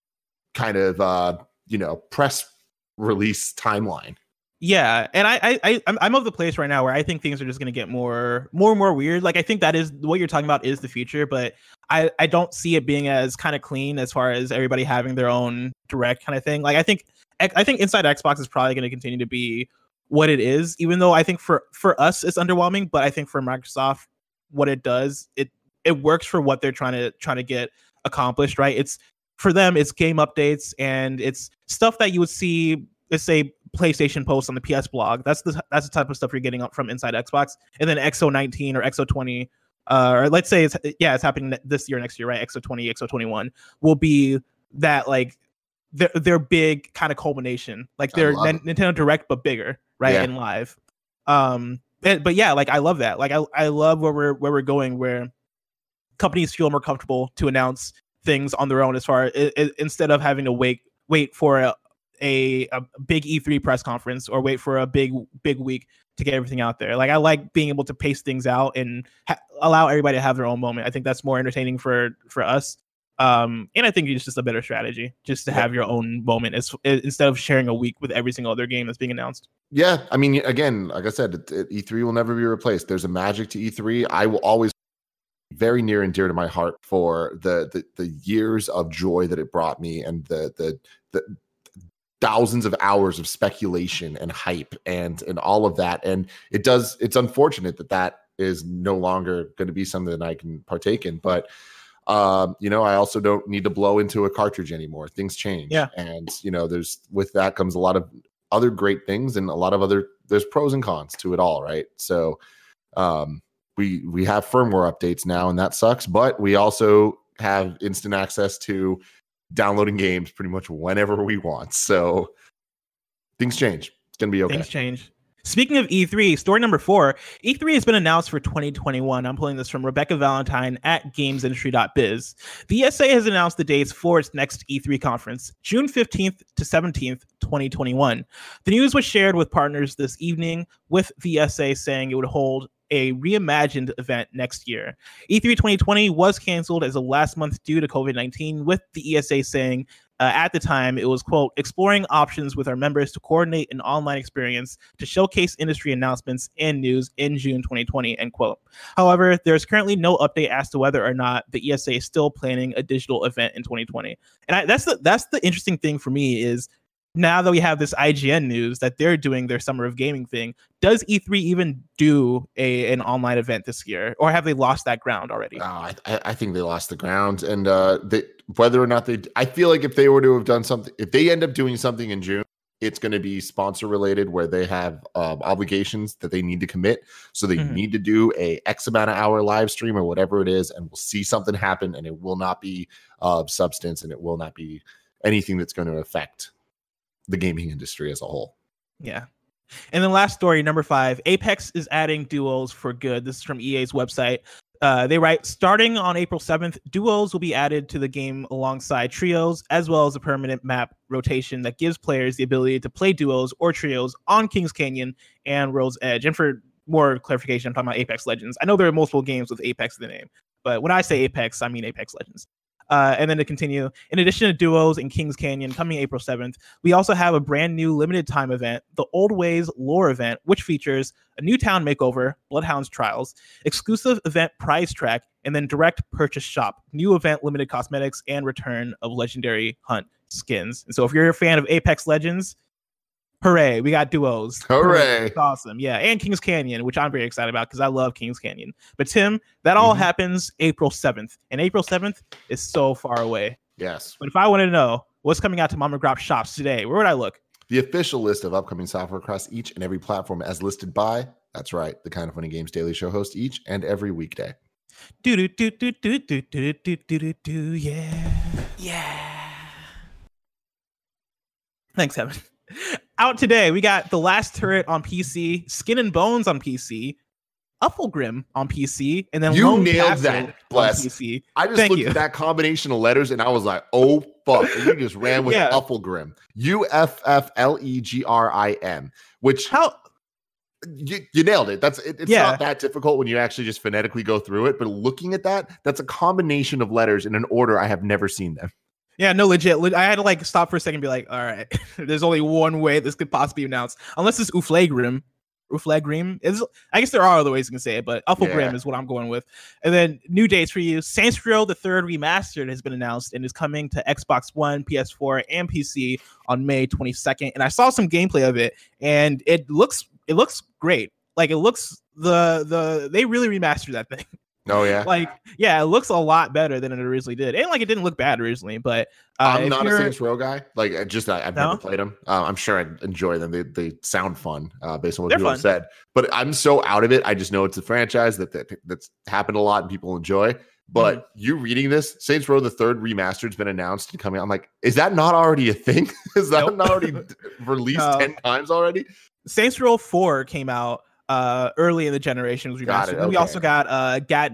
kind of, uh, you know, press release timeline. Yeah, and I, I, I, I'm of the place right now where I think things are just going to get more, more and more weird. Like I think that is what you're talking about is the future, but I, I don't see it being as kind of clean as far as everybody having their own direct kind of thing. Like I think, I think Inside Xbox is probably going to continue to be what it is, even though I think for, for us it's underwhelming. But I think for Microsoft, what it does, it, it works for what they're trying to trying to get accomplished. Right? It's for them, it's game updates and it's stuff that you would see. Let's say PlayStation posts on the P S blog. That's the that's the type of stuff you're getting up from Inside Xbox. And then X O nineteen or X O twenty, uh, or let's say it's yeah, it's happening this year, next year, right? X O twenty, X O twenty-one will be that like their their big kind of culmination, like their N- Nintendo Direct but bigger, right? Yeah. And live. Um, but, but yeah, like I love that. Like I I love where we're where we're going, where companies feel more comfortable to announce things on their own, as far as, instead of having to wait wait for a A, a big E three press conference or wait for a big big week to get everything out there. Like I like being able to pace things out and ha- allow everybody to have their own moment. I think that's more entertaining for for us. Um, and I think it's just a better strategy just to have your own moment as, instead of sharing a week with every single other game that's being announced. Yeah, I mean, again, like I said, it, it, E three will never be replaced. There's a magic to E three. I will always be very near and dear to my heart for the the, the years of joy that it brought me and the the the thousands of hours of speculation and hype and and all of that. And it does, it's unfortunate that that is no longer going to be something that I can partake in. But, um, you know, I also don't need to blow into a cartridge anymore. Things change. Yeah. And, you know, there's, with that comes a lot of other great things and a lot of other, there's pros and cons to it all. Right. So um, we, we have firmware updates now and that sucks, but we also have instant access to downloading games pretty much whenever we want. So things change. It's going to be okay. Things change. Speaking of E three, story number four, E three has been announced for twenty twenty-one. I'm pulling this from Rebecca Valentine at games industry dot biz. The E S A has announced the dates for its next E three conference, June fifteenth to seventeenth, twenty twenty-one. The news was shared with partners this evening, with the E S A saying it would hold a reimagined event next year. E three twenty twenty was canceled as of last month due to COVID nineteen, with the E S A saying Uh, at the time, it was, quote, exploring options with our members to coordinate an online experience to showcase industry announcements and news in June twenty twenty, end quote. However, there is currently no update as to whether or not the E S A is still planning a digital event in twenty twenty. And I, that's the that's the interesting thing for me is now that we have this I G N news that they're doing their Summer of Gaming thing, does E three even do a an online event this year, or have they lost that ground already? Oh, I, I think they lost the ground, and uh, they, whether or not they, I feel like if they were to have done something, if they end up doing something in June, it's going to be sponsor related, where they have um, obligations that they need to commit, so they mm-hmm. need to do a X amount of hour live stream or whatever it is, and we'll see something happen, and it will not be uh, substance, and it will not be anything that's going to affect the gaming industry as a whole. Yeah. And then last story, number five, Apex is adding duos for good. This is from E A's website. Uh, they write, starting on April seventh, duos will be added to the game alongside trios, as well as a permanent map rotation that gives players the ability to play duos or trios on Kings Canyon and World's Edge. And for more clarification, I'm talking about Apex Legends. I know there are multiple games with Apex in the name, but when I say Apex, I mean Apex Legends. Uh, and then to continue, in addition to duos in Kings Canyon coming April seventh, we also have a brand new limited time event, the Old Ways Lore event, which features a new town makeover, Bloodhound's Trials, exclusive event prize track, and then direct purchase shop, new event limited cosmetics, and return of legendary hunt skins. And so if you're a fan of Apex Legends, hooray, we got duos. Hooray. It's awesome. Yeah. And Kings Canyon, which I'm very excited about because I love Kings Canyon. But Tim, that all mm-hmm. happens April seventh. And April seventh is so far away. Yes. But if I wanted to know what's coming out to Mama Grop shops today, where would I look? The official list of upcoming software across each and every platform as listed by, that's right, the Kind of Funny Games Daily Show host each and every weekday. Do do do do do do do do do do do yeah. Yeah. Thanks, Evan. Out today, we got The Last Turret on P C, Skin and Bones on P C, Ufflegrim on P C, and then you Lone nailed Castle that. Bless. On P C. I just Thank looked you. at that combination of letters and I was like, "Oh fuck!" And you just ran with yeah. Ufflegrim, U F F L E G R I M, which how you, you nailed it. That's it, it's yeah. not that difficult when you actually just phonetically go through it. But looking at that, that's a combination of letters in an order I have never seen them. Yeah, no, legit. I had to like stop for a second and be like, all right, there's only one way this could possibly be announced. Unless it's Ufflegrim. Ufflegrim. Is I guess there are other ways you can say it, but Ufflegrim yeah. is what I'm going with. And then new dates for you. Saints Row the Third Remastered has been announced and is coming to Xbox One, P S four, and P C on May twenty-second. And I saw some gameplay of it, and it looks it looks great. Like it looks the the they really remastered that thing. Oh yeah, like yeah, it looks a lot better than it originally did, and like it didn't look bad originally. But uh, I'm not a Saints Row guy. Like I just I, I've no? never played them. Uh, I'm sure I'd enjoy them. They they sound fun uh, based on what They're people fun. have said. But I'm so out of it. I just know it's a franchise that, that that's happened a lot and people enjoy. But mm-hmm. you reading this, Saints Row the Third Remastered's been announced and coming out. I'm like, is that not already a thing? Is that nope. not already released no. ten times already? Saints Row four came out uh early in the generation was remastered. Okay. We also got uh Gat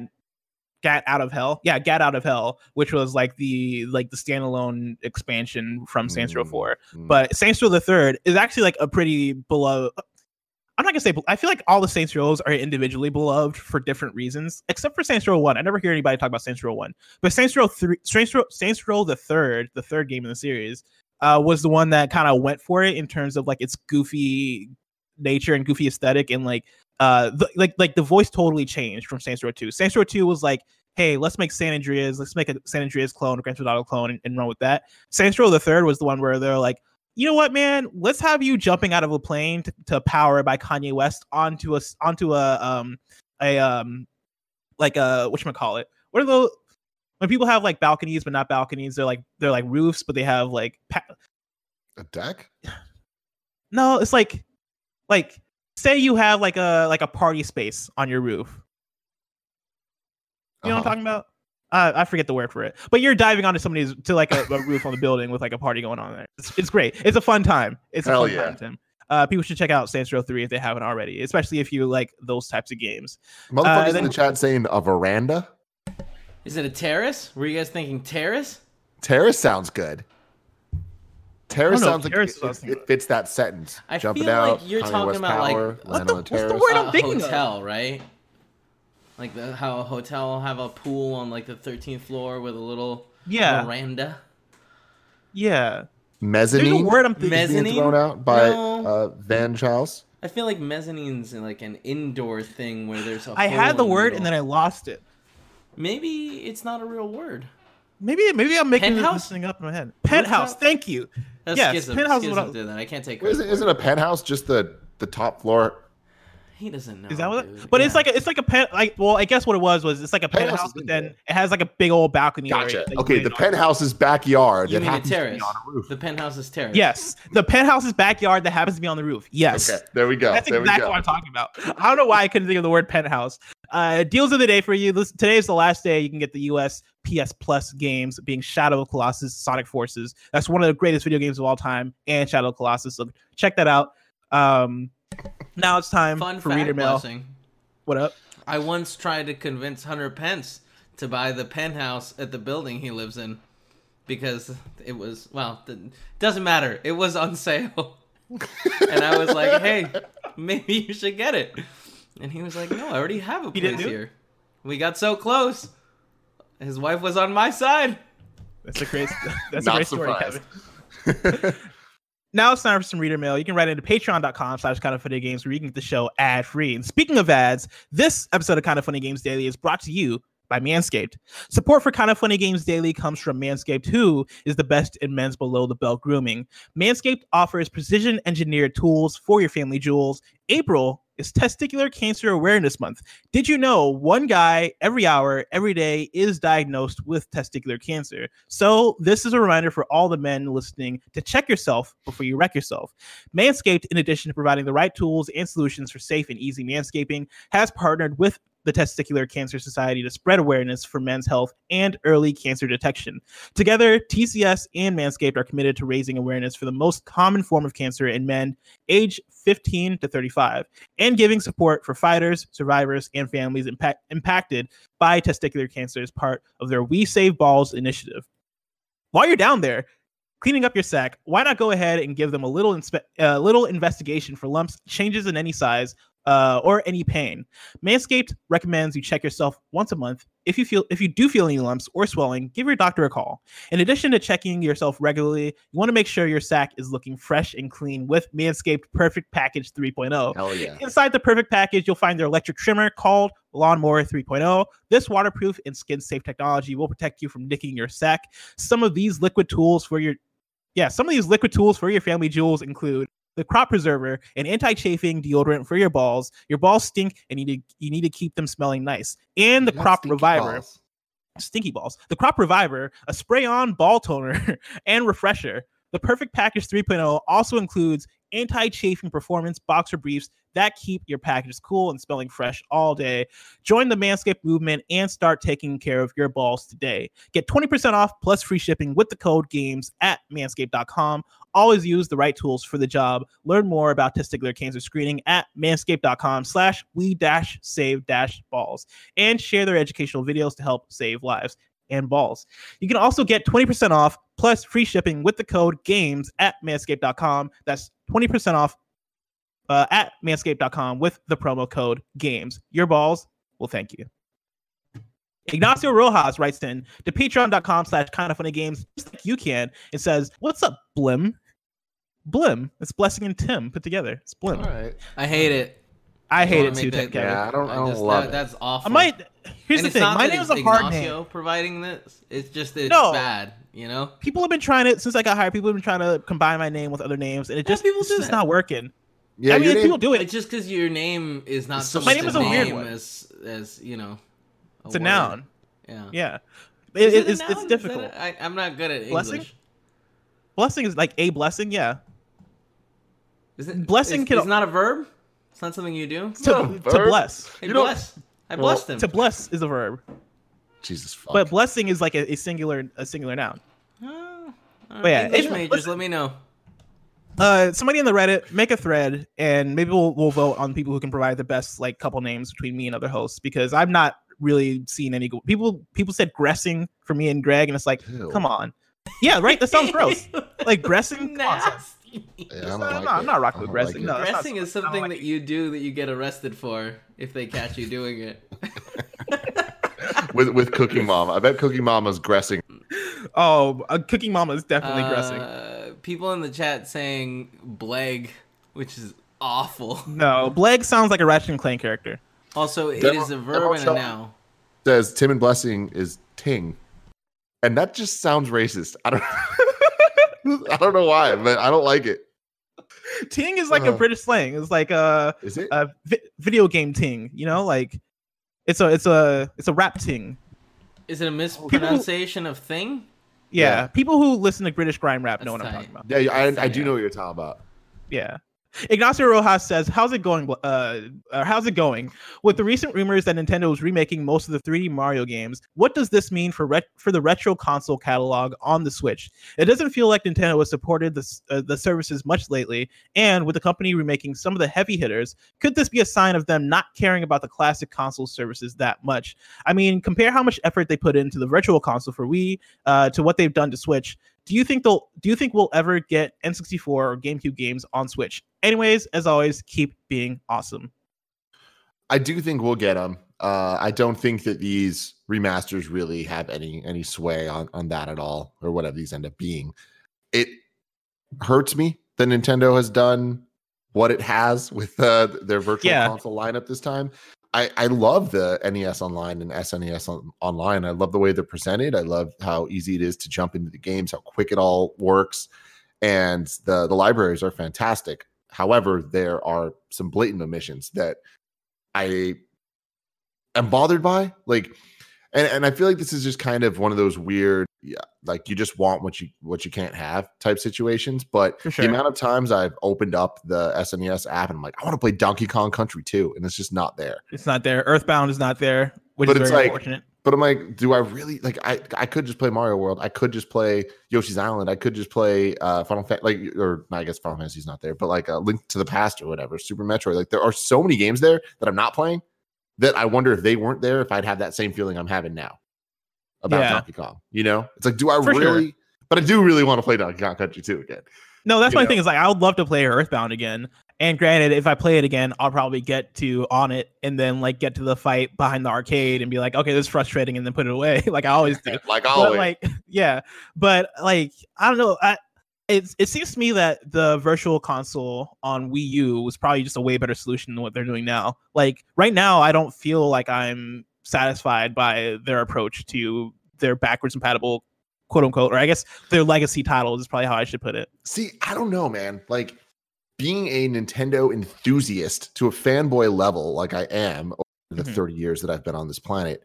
Gat Out of Hell. Yeah, Gat Out of Hell, which was like the like the standalone expansion from Saints Row four. Mm. But Saints Row the Third is actually like a pretty beloved. I'm not gonna say I feel like all the Saints Rows are individually beloved for different reasons, except for Saints Row one. I never hear anybody talk about Saints Row one. But Saints Row three Saints Row Saints Row the Third, the third game in the series, uh was the one that kind of went for it in terms of like its goofy nature and goofy aesthetic, and like uh the, like like the voice totally changed from Saints Row two. Saints Row two was like, hey, let's make San Andreas, let's make a San Andreas clone, a Grand Theft Auto clone, and, and run with that. Saints Row the Third was the one where they're like, you know what, man, let's have you jumping out of a plane to, to Power by Kanye West onto a onto a um a um like a whatchamacallit. What are those when people have like balconies but not balconies? They're like they're like roofs, but they have like pa- a deck. No, it's like. Like, say you have like a like a party space on your roof. You know uh-huh. what I'm talking about? Uh, I forget the word for it. But you're diving onto somebody's to like a, a roof on the building with like a party going on there. It's, it's great. It's a fun time. It's Hell a fun yeah. time, Tim. Uh, people should check out Saints Row three if they haven't already, especially if you like those types of games. Motherfuckers uh, then, in the chat saying a veranda. Is it a terrace? Were you guys thinking terrace? Terrace sounds good. Terrace sounds like terrace it, it fits that sentence. I Jumping feel out, like you're Kanye talking West about Power, like what the, what's the a word I'm thinking hotel, of? Right? Like the, how a hotel will have a pool on like the thirteenth floor with a little yeah. veranda. Yeah. Mezzanine. There's a word I'm thinking. Mezzanine? Being thrown out by No. uh, Van Charles. I feel like mezzanine's like an indoor thing where there's a I hole had the in word middle. and then I lost it. Maybe it's not a real word. Maybe maybe I'm making Penthouse? this thing up in my head. Penthouse. Rooftop? Thank you. That's Yes, schism. penthouse is what Schism I- did that. I can't take Isn't, credit. isn't a penthouse just the the top floor? He doesn't know. Is that what? dude. But it's Yeah. like a, it's like a pen. Like well, I guess what it was was it's like a Penthouse penthouse, is but indoor. then it has like a big old balcony. area Gotcha. that you Okay, put the it on. penthouse's backyard. You that mean a happens to be terrace? on a roof. The penthouse is terrace. Yes, the penthouse's backyard that happens to be on the roof. Yes. Okay, there we go. That's there exactly we go. what I'm talking about. I don't know why I couldn't think of the word penthouse. Uh, deals of the day for you. Listen, today is the last day you can get the U S P S Plus games, being Shadow of the Colossus, Sonic Forces. That's one of the greatest video games of all time, and Shadow of the Colossus. So check that out. Um, now it's time Fun for fact, reader mail. Blessing. What up? I once tried to convince Hunter Pence to buy the penthouse at the building he lives in because it was, well, it doesn't matter. It was on sale. And I was like, hey, maybe you should get it. And he was like, no, I already have a He didn't place do it? here. We got so close. His wife was on my side. That's a great. That's Not a great story, surprised. Kevin. Now it's time for some reader mail. You can write into patreon.com slash kind of funny games where you can get the show ad free. And speaking of ads, this episode of Kind of Funny Games Daily is brought to you by Manscaped. Support for Kind of Funny Games Daily comes from Manscaped, who is the best in men's below the belt grooming. Manscaped offers precision engineered tools for your family jewels. April is Testicular Cancer Awareness Month. Did you know one guy every hour, every day is diagnosed with testicular cancer? So this is a reminder for all the men listening to check yourself before you wreck yourself. Manscaped, in addition to providing the right tools and solutions for safe and easy manscaping, has partnered with the Testicular Cancer Society to spread awareness for men's health and early cancer detection. Together, T C S and Manscaped are committed to raising awareness for the most common form of cancer in men age fifteen to thirty-five, and giving support for fighters, survivors, and families impact- impacted by testicular cancer as part of their We Save Balls initiative. While you're down there cleaning up your sack, why not go ahead and give them a little inspe- uh, little investigation for lumps, changes in any size, uh, or any pain. Manscaped recommends you check yourself once a month. If you feel if you do feel any lumps or swelling, give your doctor a call. In addition to checking yourself regularly, you want to make sure your sack is looking fresh and clean with Manscaped Perfect Package three point oh. Hell yeah. Inside the Perfect Package, you'll find their electric trimmer called Lawnmower three point oh. This waterproof and skin-safe technology will protect you from nicking your sack. Some of these liquid tools for your yeah, some of these liquid tools for your family jewels include the Crop Preserver, an anti-chafing deodorant for your balls. Your balls stink, and you need to, you need to keep them smelling nice. And the You got Crop stinky Reviver, balls. stinky balls. The Crop Reviver, a spray-on ball toner and refresher. The Perfect Package three point oh also includes anti-chafing performance boxer briefs that keep your packages cool and smelling fresh all day. Join the Manscaped movement and start taking care of your balls today. Get twenty percent off plus free shipping with the code GAMES at manscaped dot com. Always use the right tools for the job. Learn more about testicular cancer screening at manscaped dot com slash we dash save dash balls and share their educational videos to help save lives and balls. You can also get twenty percent off plus free shipping with the code GAMES at manscaped dot com. That's twenty percent off uh, at manscaped dot com with the promo code GAMES. Your balls will thank you. Ignacio Rojas writes in to patreon dot com slash kind of funny games, just like you can. It says, "What's up, Blim?" Blim. It's Blessing and Tim put together. It's Blim. All right. I hate it. I hate wanna it make too, that- Kevin. Yeah, I don't, I I don't just, love that, it. That's awful. I might. Here's and the it's thing. not My that name it's is a hard Ignacio name. providing this. It's just that it's No. bad, you know? People have been trying to since I got hired. People have been trying to combine my name with other names, and it Yeah, just people it's do just that. not working. Yeah, I mean, your name- people do it. It's just because your name is not It's so so much My name a is a weird name one. as, as, you know, It's a word. noun. Yeah. Yeah, Is it, it a it's noun? it's Is difficult. that a- I, I'm not good at Blessing? English. Blessing is like a blessing. Yeah, Is it, Blessing is, can- It's not a verb? It's not something you do? to, No, to verb. bless. Hey, You don't- bless. I Well, blessed him. To bless is a verb, Jesus fuck. but blessing is like a, a singular a singular noun. Oh, But yeah, English it- majors, listen- let me know. Uh, somebody in the Reddit make a thread, and maybe we'll we'll vote on people who can provide the best like couple names between me and other hosts, because I'm not really seeing any go- people. People said Gressing for me and Greg, and it's like, Ew. come on, yeah, right. That sounds gross. Like Gressing. Come on, son. Nasty. Yeah, I I'm don't not- like I'm not- I'm it. not rocking I with don't like Gressing. it. No, that's not Dressing is something I don't something like. that you do that you get arrested for if they catch you doing it. with with Cookie Mama. I bet Cookie Mama's gressing. Oh, uh, Cooking Mama is definitely uh, aggressive. People in the chat saying Bleg, which is awful. No, Bleg sounds like a Ratchet and Clank character. Also, it Demo, is a verb and a noun. Says Tim and Blessing is Ting, and that just sounds racist. I don't. I don't know why, but I don't like it. Ting is like uh, a British slang. It's like a is it a vi- video game ting? You know, like it's a it's a it's a rap ting. Is it a mispronunciation people, of thing? Yeah, yeah, people who listen to British grime rap That's know what tight. I'm talking about. Yeah, I, I do know what you're talking about. Yeah. Ignacio Rojas says, how's it going? Uh, uh, how's it going? With the recent rumors that Nintendo is remaking most of the three D Mario games, what does this mean for ret- for the retro console catalog on the Switch? It doesn't feel like Nintendo has supported the, uh, the services much lately, and with the company remaking some of the heavy hitters, could this be a sign of them not caring about the classic console services that much? I mean, compare how much effort they put into the Virtual Console for Wii uh, to what they've done to Switch. Do you think they'll? Do you think we'll ever get N sixty-four or GameCube games on Switch? Anyways, as always, keep being awesome. I do think we'll get them. Uh, I don't think that these remasters really have any any sway on, on that at all, or whatever these end up being. It hurts me that Nintendo has done what it has with uh, their Virtual yeah. Console lineup this time. I, I love the N E S Online and S N E S on, Online. I love the way they're presented. I love how easy it is to jump into the games, how quick it all works. And the, the libraries are fantastic. However, there are some blatant omissions that I am bothered by. Like, and, and I feel like this is just kind of one of those weird, yeah, like you just want what you what you can't have type situations. But sure. the amount of times I've opened up the S N E S app and I'm like, I want to play Donkey Kong Country two, and it's just not there. It's not there. Earthbound is not there, which but is it's very like, unfortunate. But I'm like, do I really like? I I could just play Mario World. I could just play Yoshi's Island. I could just play uh, Final Fantasy, like, or I guess Final Fantasy's not there, but like a Link to the Past or whatever, Super Metroid. Like, there are so many games there that I'm not playing that I wonder if they weren't there, if I'd have that same feeling I'm having now about yeah. Donkey Kong. You know, it's like, do I For really? Sure. But I do really want to play Donkey Kong Country two again. No, that's you my know? thing. Is like, I would love to play Earthbound again. And granted, if I play it again, I'll probably get to on it and then like get to the fight behind the arcade and be like, okay, this is frustrating, and then put it away, like I always do. like always, but, like yeah. But like, I don't know. I, it it seems to me that the Virtual Console on Wii U was probably just a way better solution than what they're doing now. Like right now, I don't feel like I'm satisfied by their approach to their backwards compatible, quote unquote, or I guess their legacy titles is probably how I should put it. See, I don't know, man. Like, being a Nintendo enthusiast to a fanboy level, like I am over the mm-hmm. thirty years that I've been on this planet,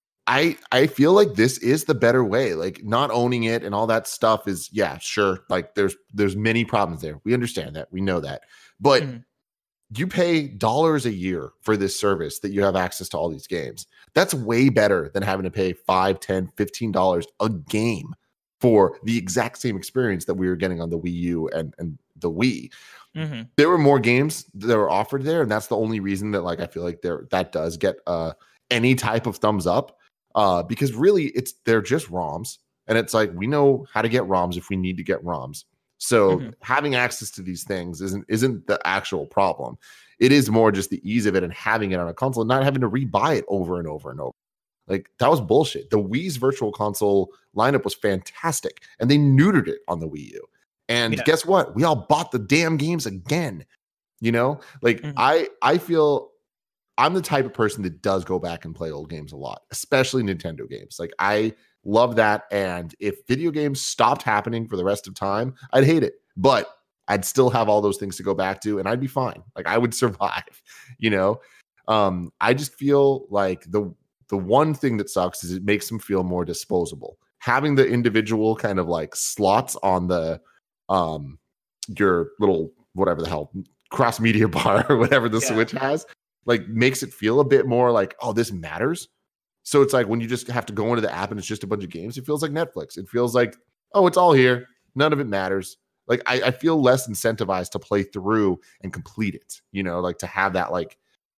I I feel like this is the better way. Like, not owning it and all that stuff is, yeah, sure. Like, there's there's many problems there. We understand that. We know that. But mm-hmm. you pay dollars a year for this service that you have access to all these games. That's way better than having to pay five, ten, fifteen dollars a game for the exact same experience that we were getting on the Wii U and, and the Wii. Mm-hmm. There were more games that were offered there, and that's the only reason that, like, I feel like there that does get uh any type of thumbs up, uh because really it's they're just ROMs, and it's like, we know how to get ROMs if we need to get ROMs. So mm-hmm. having access to these things isn't isn't the actual problem. It is more just the ease of it and having it on a console and not having to rebuy it over and over and over. Like, that was bullshit. The Wii's Virtual Console lineup was fantastic, and they neutered it on the Wii U. And yeah. guess what? We all bought the damn games again. You know, like mm-hmm. I, I feel I'm the type of person that does go back and play old games a lot, especially Nintendo games. Like, I love that. And if video games stopped happening for the rest of time, I'd hate it, but I'd still have all those things to go back to, and I'd be fine. Like, I would survive, you know? Um, I just feel like the, the one thing that sucks is it makes them feel more disposable. Having the individual kind of like slots on the, um your little whatever the hell cross media bar or whatever the yeah. Switch has, like, makes it feel a bit more like, oh, this matters. So it's like, when you just have to go into the app and it's just a bunch of games, it feels like Netflix. It feels like, oh, it's all here, none of it matters. Like, I, I feel less incentivized to play through and complete it, you know, like to have that. Like,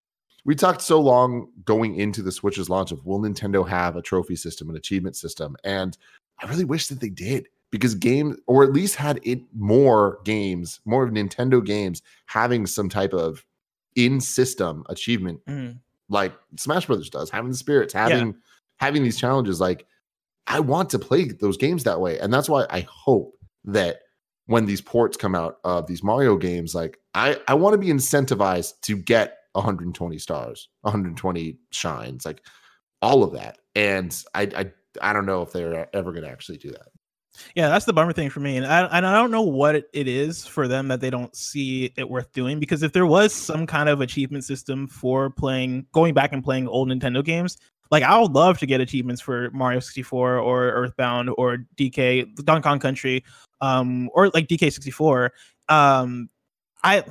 we talked so long going into the Switch's launch of, will Nintendo have a trophy system, an achievement system? And I really wish that they did. Because game, or at least had it more games, more of Nintendo games having some type of in-system achievement, mm. like Smash Brothers does, having the spirits, having yeah. having these challenges. Like, I want to play those games that way. And that's why I hope that when these ports come out of these Mario games, like I, I want to be incentivized to get one hundred twenty stars, one hundred twenty shines, like all of that. And I, I, I don't know if they're ever going to actually do that. Yeah, that's the bummer thing for me. And I, and I don't know what it is for them that they don't see it worth doing, because if there was some kind of achievement system for playing, going back and playing old Nintendo games, like I would love to get achievements for Mario sixty-four or Earthbound or D K, Donkey Kong Country, um, or like D K sixty-four. Um, I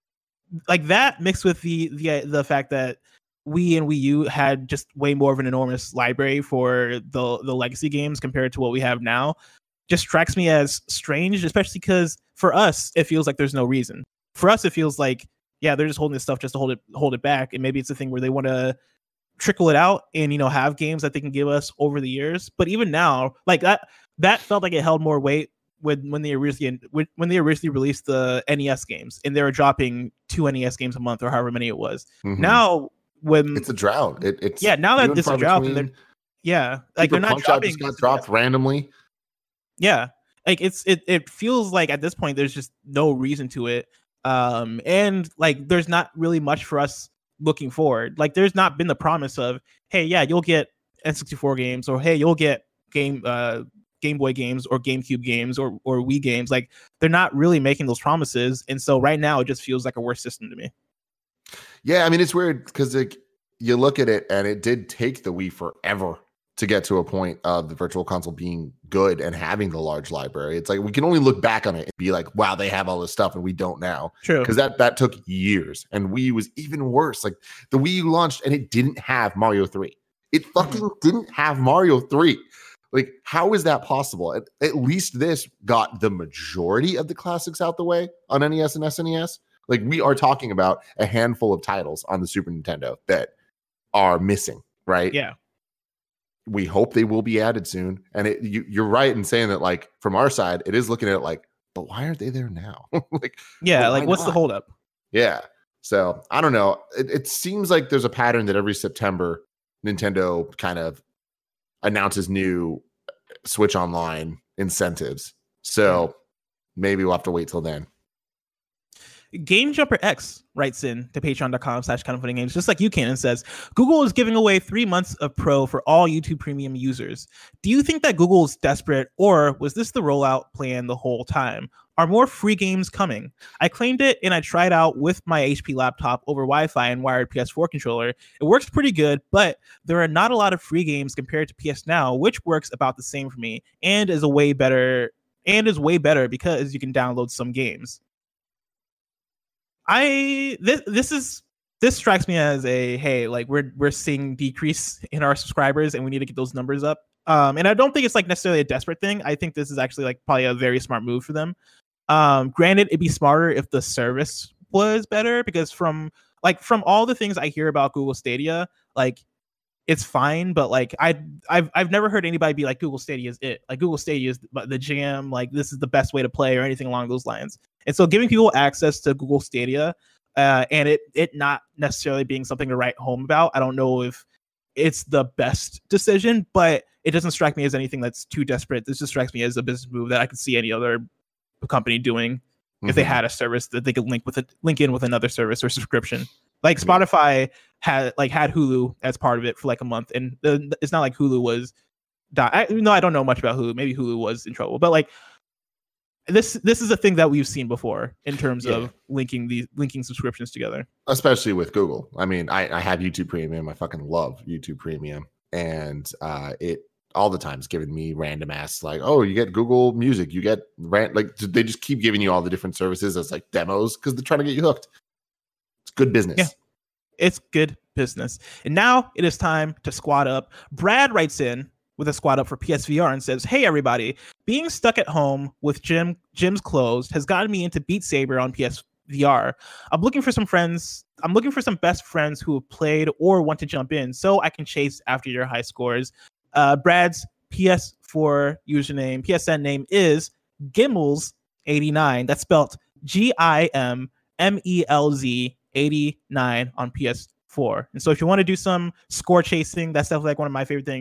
like that mixed with the the the fact that Wii and Wii U had just way more of an enormous library for the the legacy games compared to what we have now. Just strikes me as strange, especially because for us it feels like there's no reason. For us, it feels like, yeah, they're just holding this stuff just to hold it hold it back, and maybe it's a thing where they want to trickle it out and, you know, have games that they can give us over the years. But even now, like that that felt like it held more weight when when they originally when they originally released the N E S games, and they were dropping two N E S games a month or however many it was. Mm-hmm. Now when it's a drought, it, it's yeah. Now that it's a drought, and they're, yeah, like they're not dropping. Just got dropped randomly. Yeah, like it's it it feels like at this point there's just no reason to it, um, and like there's not really much for us looking forward. Like there's not been the promise of, hey, yeah, you'll get N sixty-four games, or hey, you'll get game uh Game Boy games or GameCube games or or Wii games. Like they're not really making those promises, and so right now it just feels like a worse system to me. Yeah, I mean it's weird because like you look at it and it did take the Wii forever to get to a point of the Virtual Console being good and having the large library. It's like we can only look back on it and be like, wow, they have all this stuff and we don't now. True. Because that that took years, and Wii was even worse. Like the Wii U launched and it didn't have Mario three. It fucking mm-hmm. didn't have Mario three. Like, how is that possible? At, at least this got the majority of the classics out the way on N E S and S N E S. Like, we are talking about a handful of titles on the Super Nintendo that are missing, right? Yeah. We hope they will be added soon. And it, you, you're right in saying that, like, from our side, it is looking at it like, but why aren't they there now? like, yeah, like, what's not? the holdup? Yeah. So, I don't know. It, it seems like there's a pattern that every September, Nintendo kind of announces new Switch Online incentives. So maybe we'll have to wait till then. Game Jumper X writes in to patreon.com slash kind of funny games, just like you can, and says, Google is giving away three months of Pro for all YouTube Premium users. Do you think that Google is desperate, or was this the rollout plan the whole time? Are more free games coming? I claimed it and I tried out with my H P laptop over Wi-Fi and wired P S four controller. It works pretty good, but there are not a lot of free games compared to P S Now, which works about the same for me and is a way better and is way better because you can download some games. I this this is this strikes me as a hey, like we're we're seeing decrease in our subscribers and we need to get those numbers up. Um, and I don't think it's like necessarily a desperate thing. I think this is actually like probably a very smart move for them. Um, granted, it'd be smarter if the service was better, because from like from all the things I hear about Google Stadia, like it's fine, but like I I've I've never heard anybody be like Google Stadia is it. Like Google Stadia is the, the jam. Like this is the best way to play or anything along those lines. And so giving people access to Google Stadia uh, and it it not necessarily being something to write home about, I don't know if it's the best decision, but it doesn't strike me as anything that's too desperate. This just strikes me as a business move that I could see any other company doing mm-hmm. if they had a service that they could link with it, link in with another service or subscription. Like Spotify had like had Hulu as part of it for like a month, and the, it's not like Hulu was. Die- I, no, I don't know much about Hulu. Maybe Hulu was in trouble, but like this, this is a thing that we've seen before in terms yeah. of linking these linking subscriptions together. Especially with Google. I mean, I, I have YouTube Premium. I fucking love YouTube Premium, and uh, it all the time is giving me random ass like, oh, you get Google Music, you get ran- like they just keep giving you all the different services as like demos because they're trying to get you hooked. It's good business. Yeah. It's good business. And now it is time to squad up. Brad writes in with a squad up for P S V R and says, hey, everybody, being stuck at home with gym gyms closed has gotten me into Beat Saber on P S V R. I'm looking for some friends. I'm looking for some best friends who have played or want to jump in so I can chase after your high scores. Uh, Brad's P S four username, P S N name is Gimmels eighty-nine. That's spelled G I M M E L Z eighty-nine on P S four. And so if you want to do some score chasing, that's definitely like one of my favorite things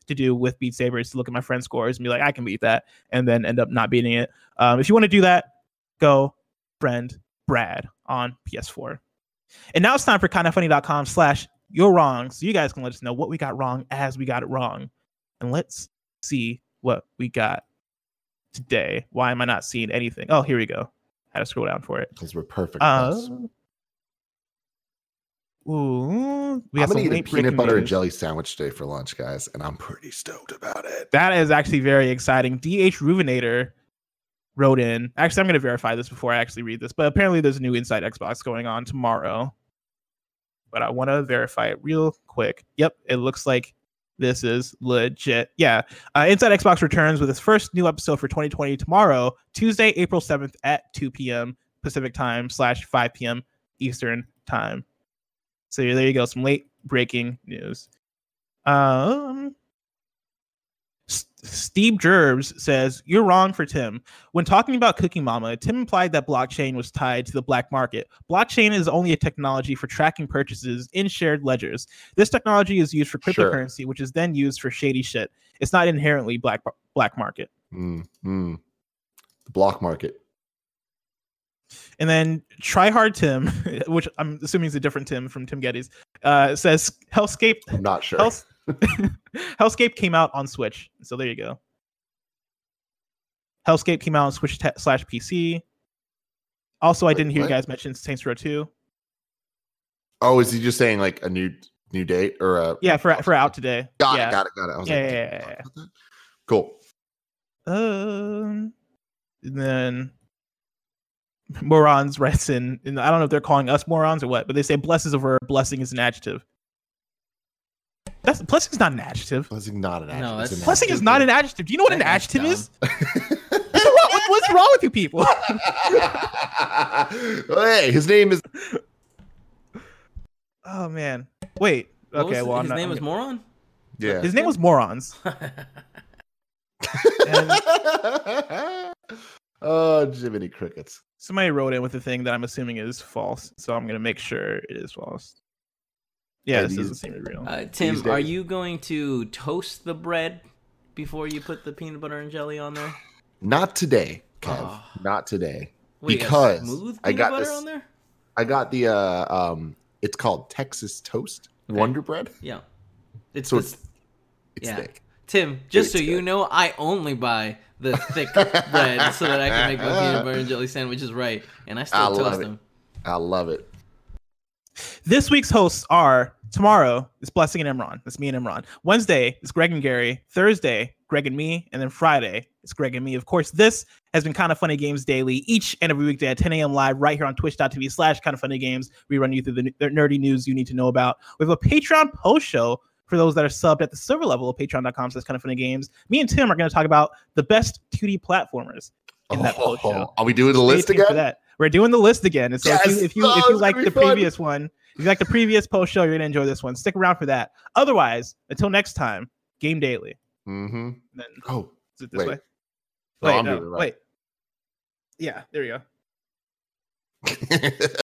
to do with Beat Saber is to look at my friend scores and be like, I can beat that, and then end up not beating it. Um, if you want to do that, go friend Brad on P S four. And now it's time for kindafunny.com slash you're wrong. So you guys can let us know what we got wrong as we got it wrong. And let's see what we got today. Why am I not seeing anything? Oh, here we go. I had to scroll down for it. Because we're perfect. Uh, ooh, we got I'm gonna some eat a late peanut breaking butter and news. jelly sandwich today for lunch, guys, and I'm pretty stoked about it. That is actually very exciting. D H Ruvenator wrote in. Actually, I'm going to verify this before I actually read this, but apparently there's a new Inside Xbox going on tomorrow. But I want to verify it real quick. Yep, it looks like this is legit. Yeah, uh, Inside Xbox returns with its first new episode for twenty twenty tomorrow, Tuesday, April seventh at two p.m. Pacific time slash five p.m. Eastern time. So there you go, some late breaking news. Um... Steve Gerbs says, you're wrong for Tim. When talking about Cookie Mama, Tim implied that blockchain was tied to the black market. Blockchain is only a technology for tracking purchases in shared ledgers. This technology is used for cryptocurrency, sure. which is then used for shady shit. It's not inherently black black market. Mm, mm. The block market. And then Try Hard Tim, which I'm assuming is a different Tim from Tim Geddes, uh, says Hellscape. I'm not sure. Hell's- Hellscape came out on Switch, so there you go. Hellscape came out on Switch te- slash P C. Also, I Wait, didn't hear what? you guys mention Saints Row two. Oh, is he just saying like a new new date or a? Yeah, for for out today. Got yeah. it, got it, got it. I was yeah, like, yeah, yeah, yeah. Cool. Um, and then morons writes in, and I don't know if they're calling us morons or what, but they say bless is a verb, blessing is an adjective. That's blessing is not an adjective. Blessing not an adjective. No, that's- It's an Blessing adjective. is not an adjective. Do you know what an That's adjective dumb. is? What's wrong, what's wrong with you people? Hey, his name is. Oh man. Wait. What Okay. was, Well, I'm his not, name I'm was gonna- Moron? Yeah. His name was Morons. And Oh, Jiminy Crickets. somebody wrote in with a thing that I'm assuming is false, so I'm gonna make sure it is false. Yeah, Yeah, this these- doesn't seem real. Uh, Tim, These are days. you going to toast the bread before you put the peanut butter and jelly on there? Not today, Kev. Oh. Not today. Wait, you got Because smooth I peanut got butter this- on there? I got the uh um it's called Texas Toast Okay. Wonder Bread. Yeah. It's, So the- it's it's yeah. thick. Tim, just so It's you good. know, I only buy the thick bread so that I can make my peanut butter and jelly sandwiches right, and I still I toast love it. them. I love it. This week's hosts are tomorrow is Blessing and Imran. That's me and Imran. Wednesday is Greg and Gary. Thursday, Greg and me. And then Friday, it's Greg and me. Of course, this has been Kind of Funny Games Daily each and every weekday at ten a.m. live right here on twitch.tv slash Kind of Funny Games. We run you through the nerdy news you need to know about. We have a Patreon post show for those that are subbed at the silver level of patreon.com slash Kind of Funny Games. Me and Tim are going to talk about the best two D platformers in that post show. Are we doing the Stay list tuned for again? that. We're doing the list again. And so Yes! if you if you, Oh, if you it's like gonna the be fun. previous one, if you like the previous post show, you're gonna enjoy this one. Stick around for that. Otherwise, until next time, Game Daily. Mm-hmm. Then Oh, is it this wait. way? No, Wait, I'm no, doing it right. wait. Yeah, there you go.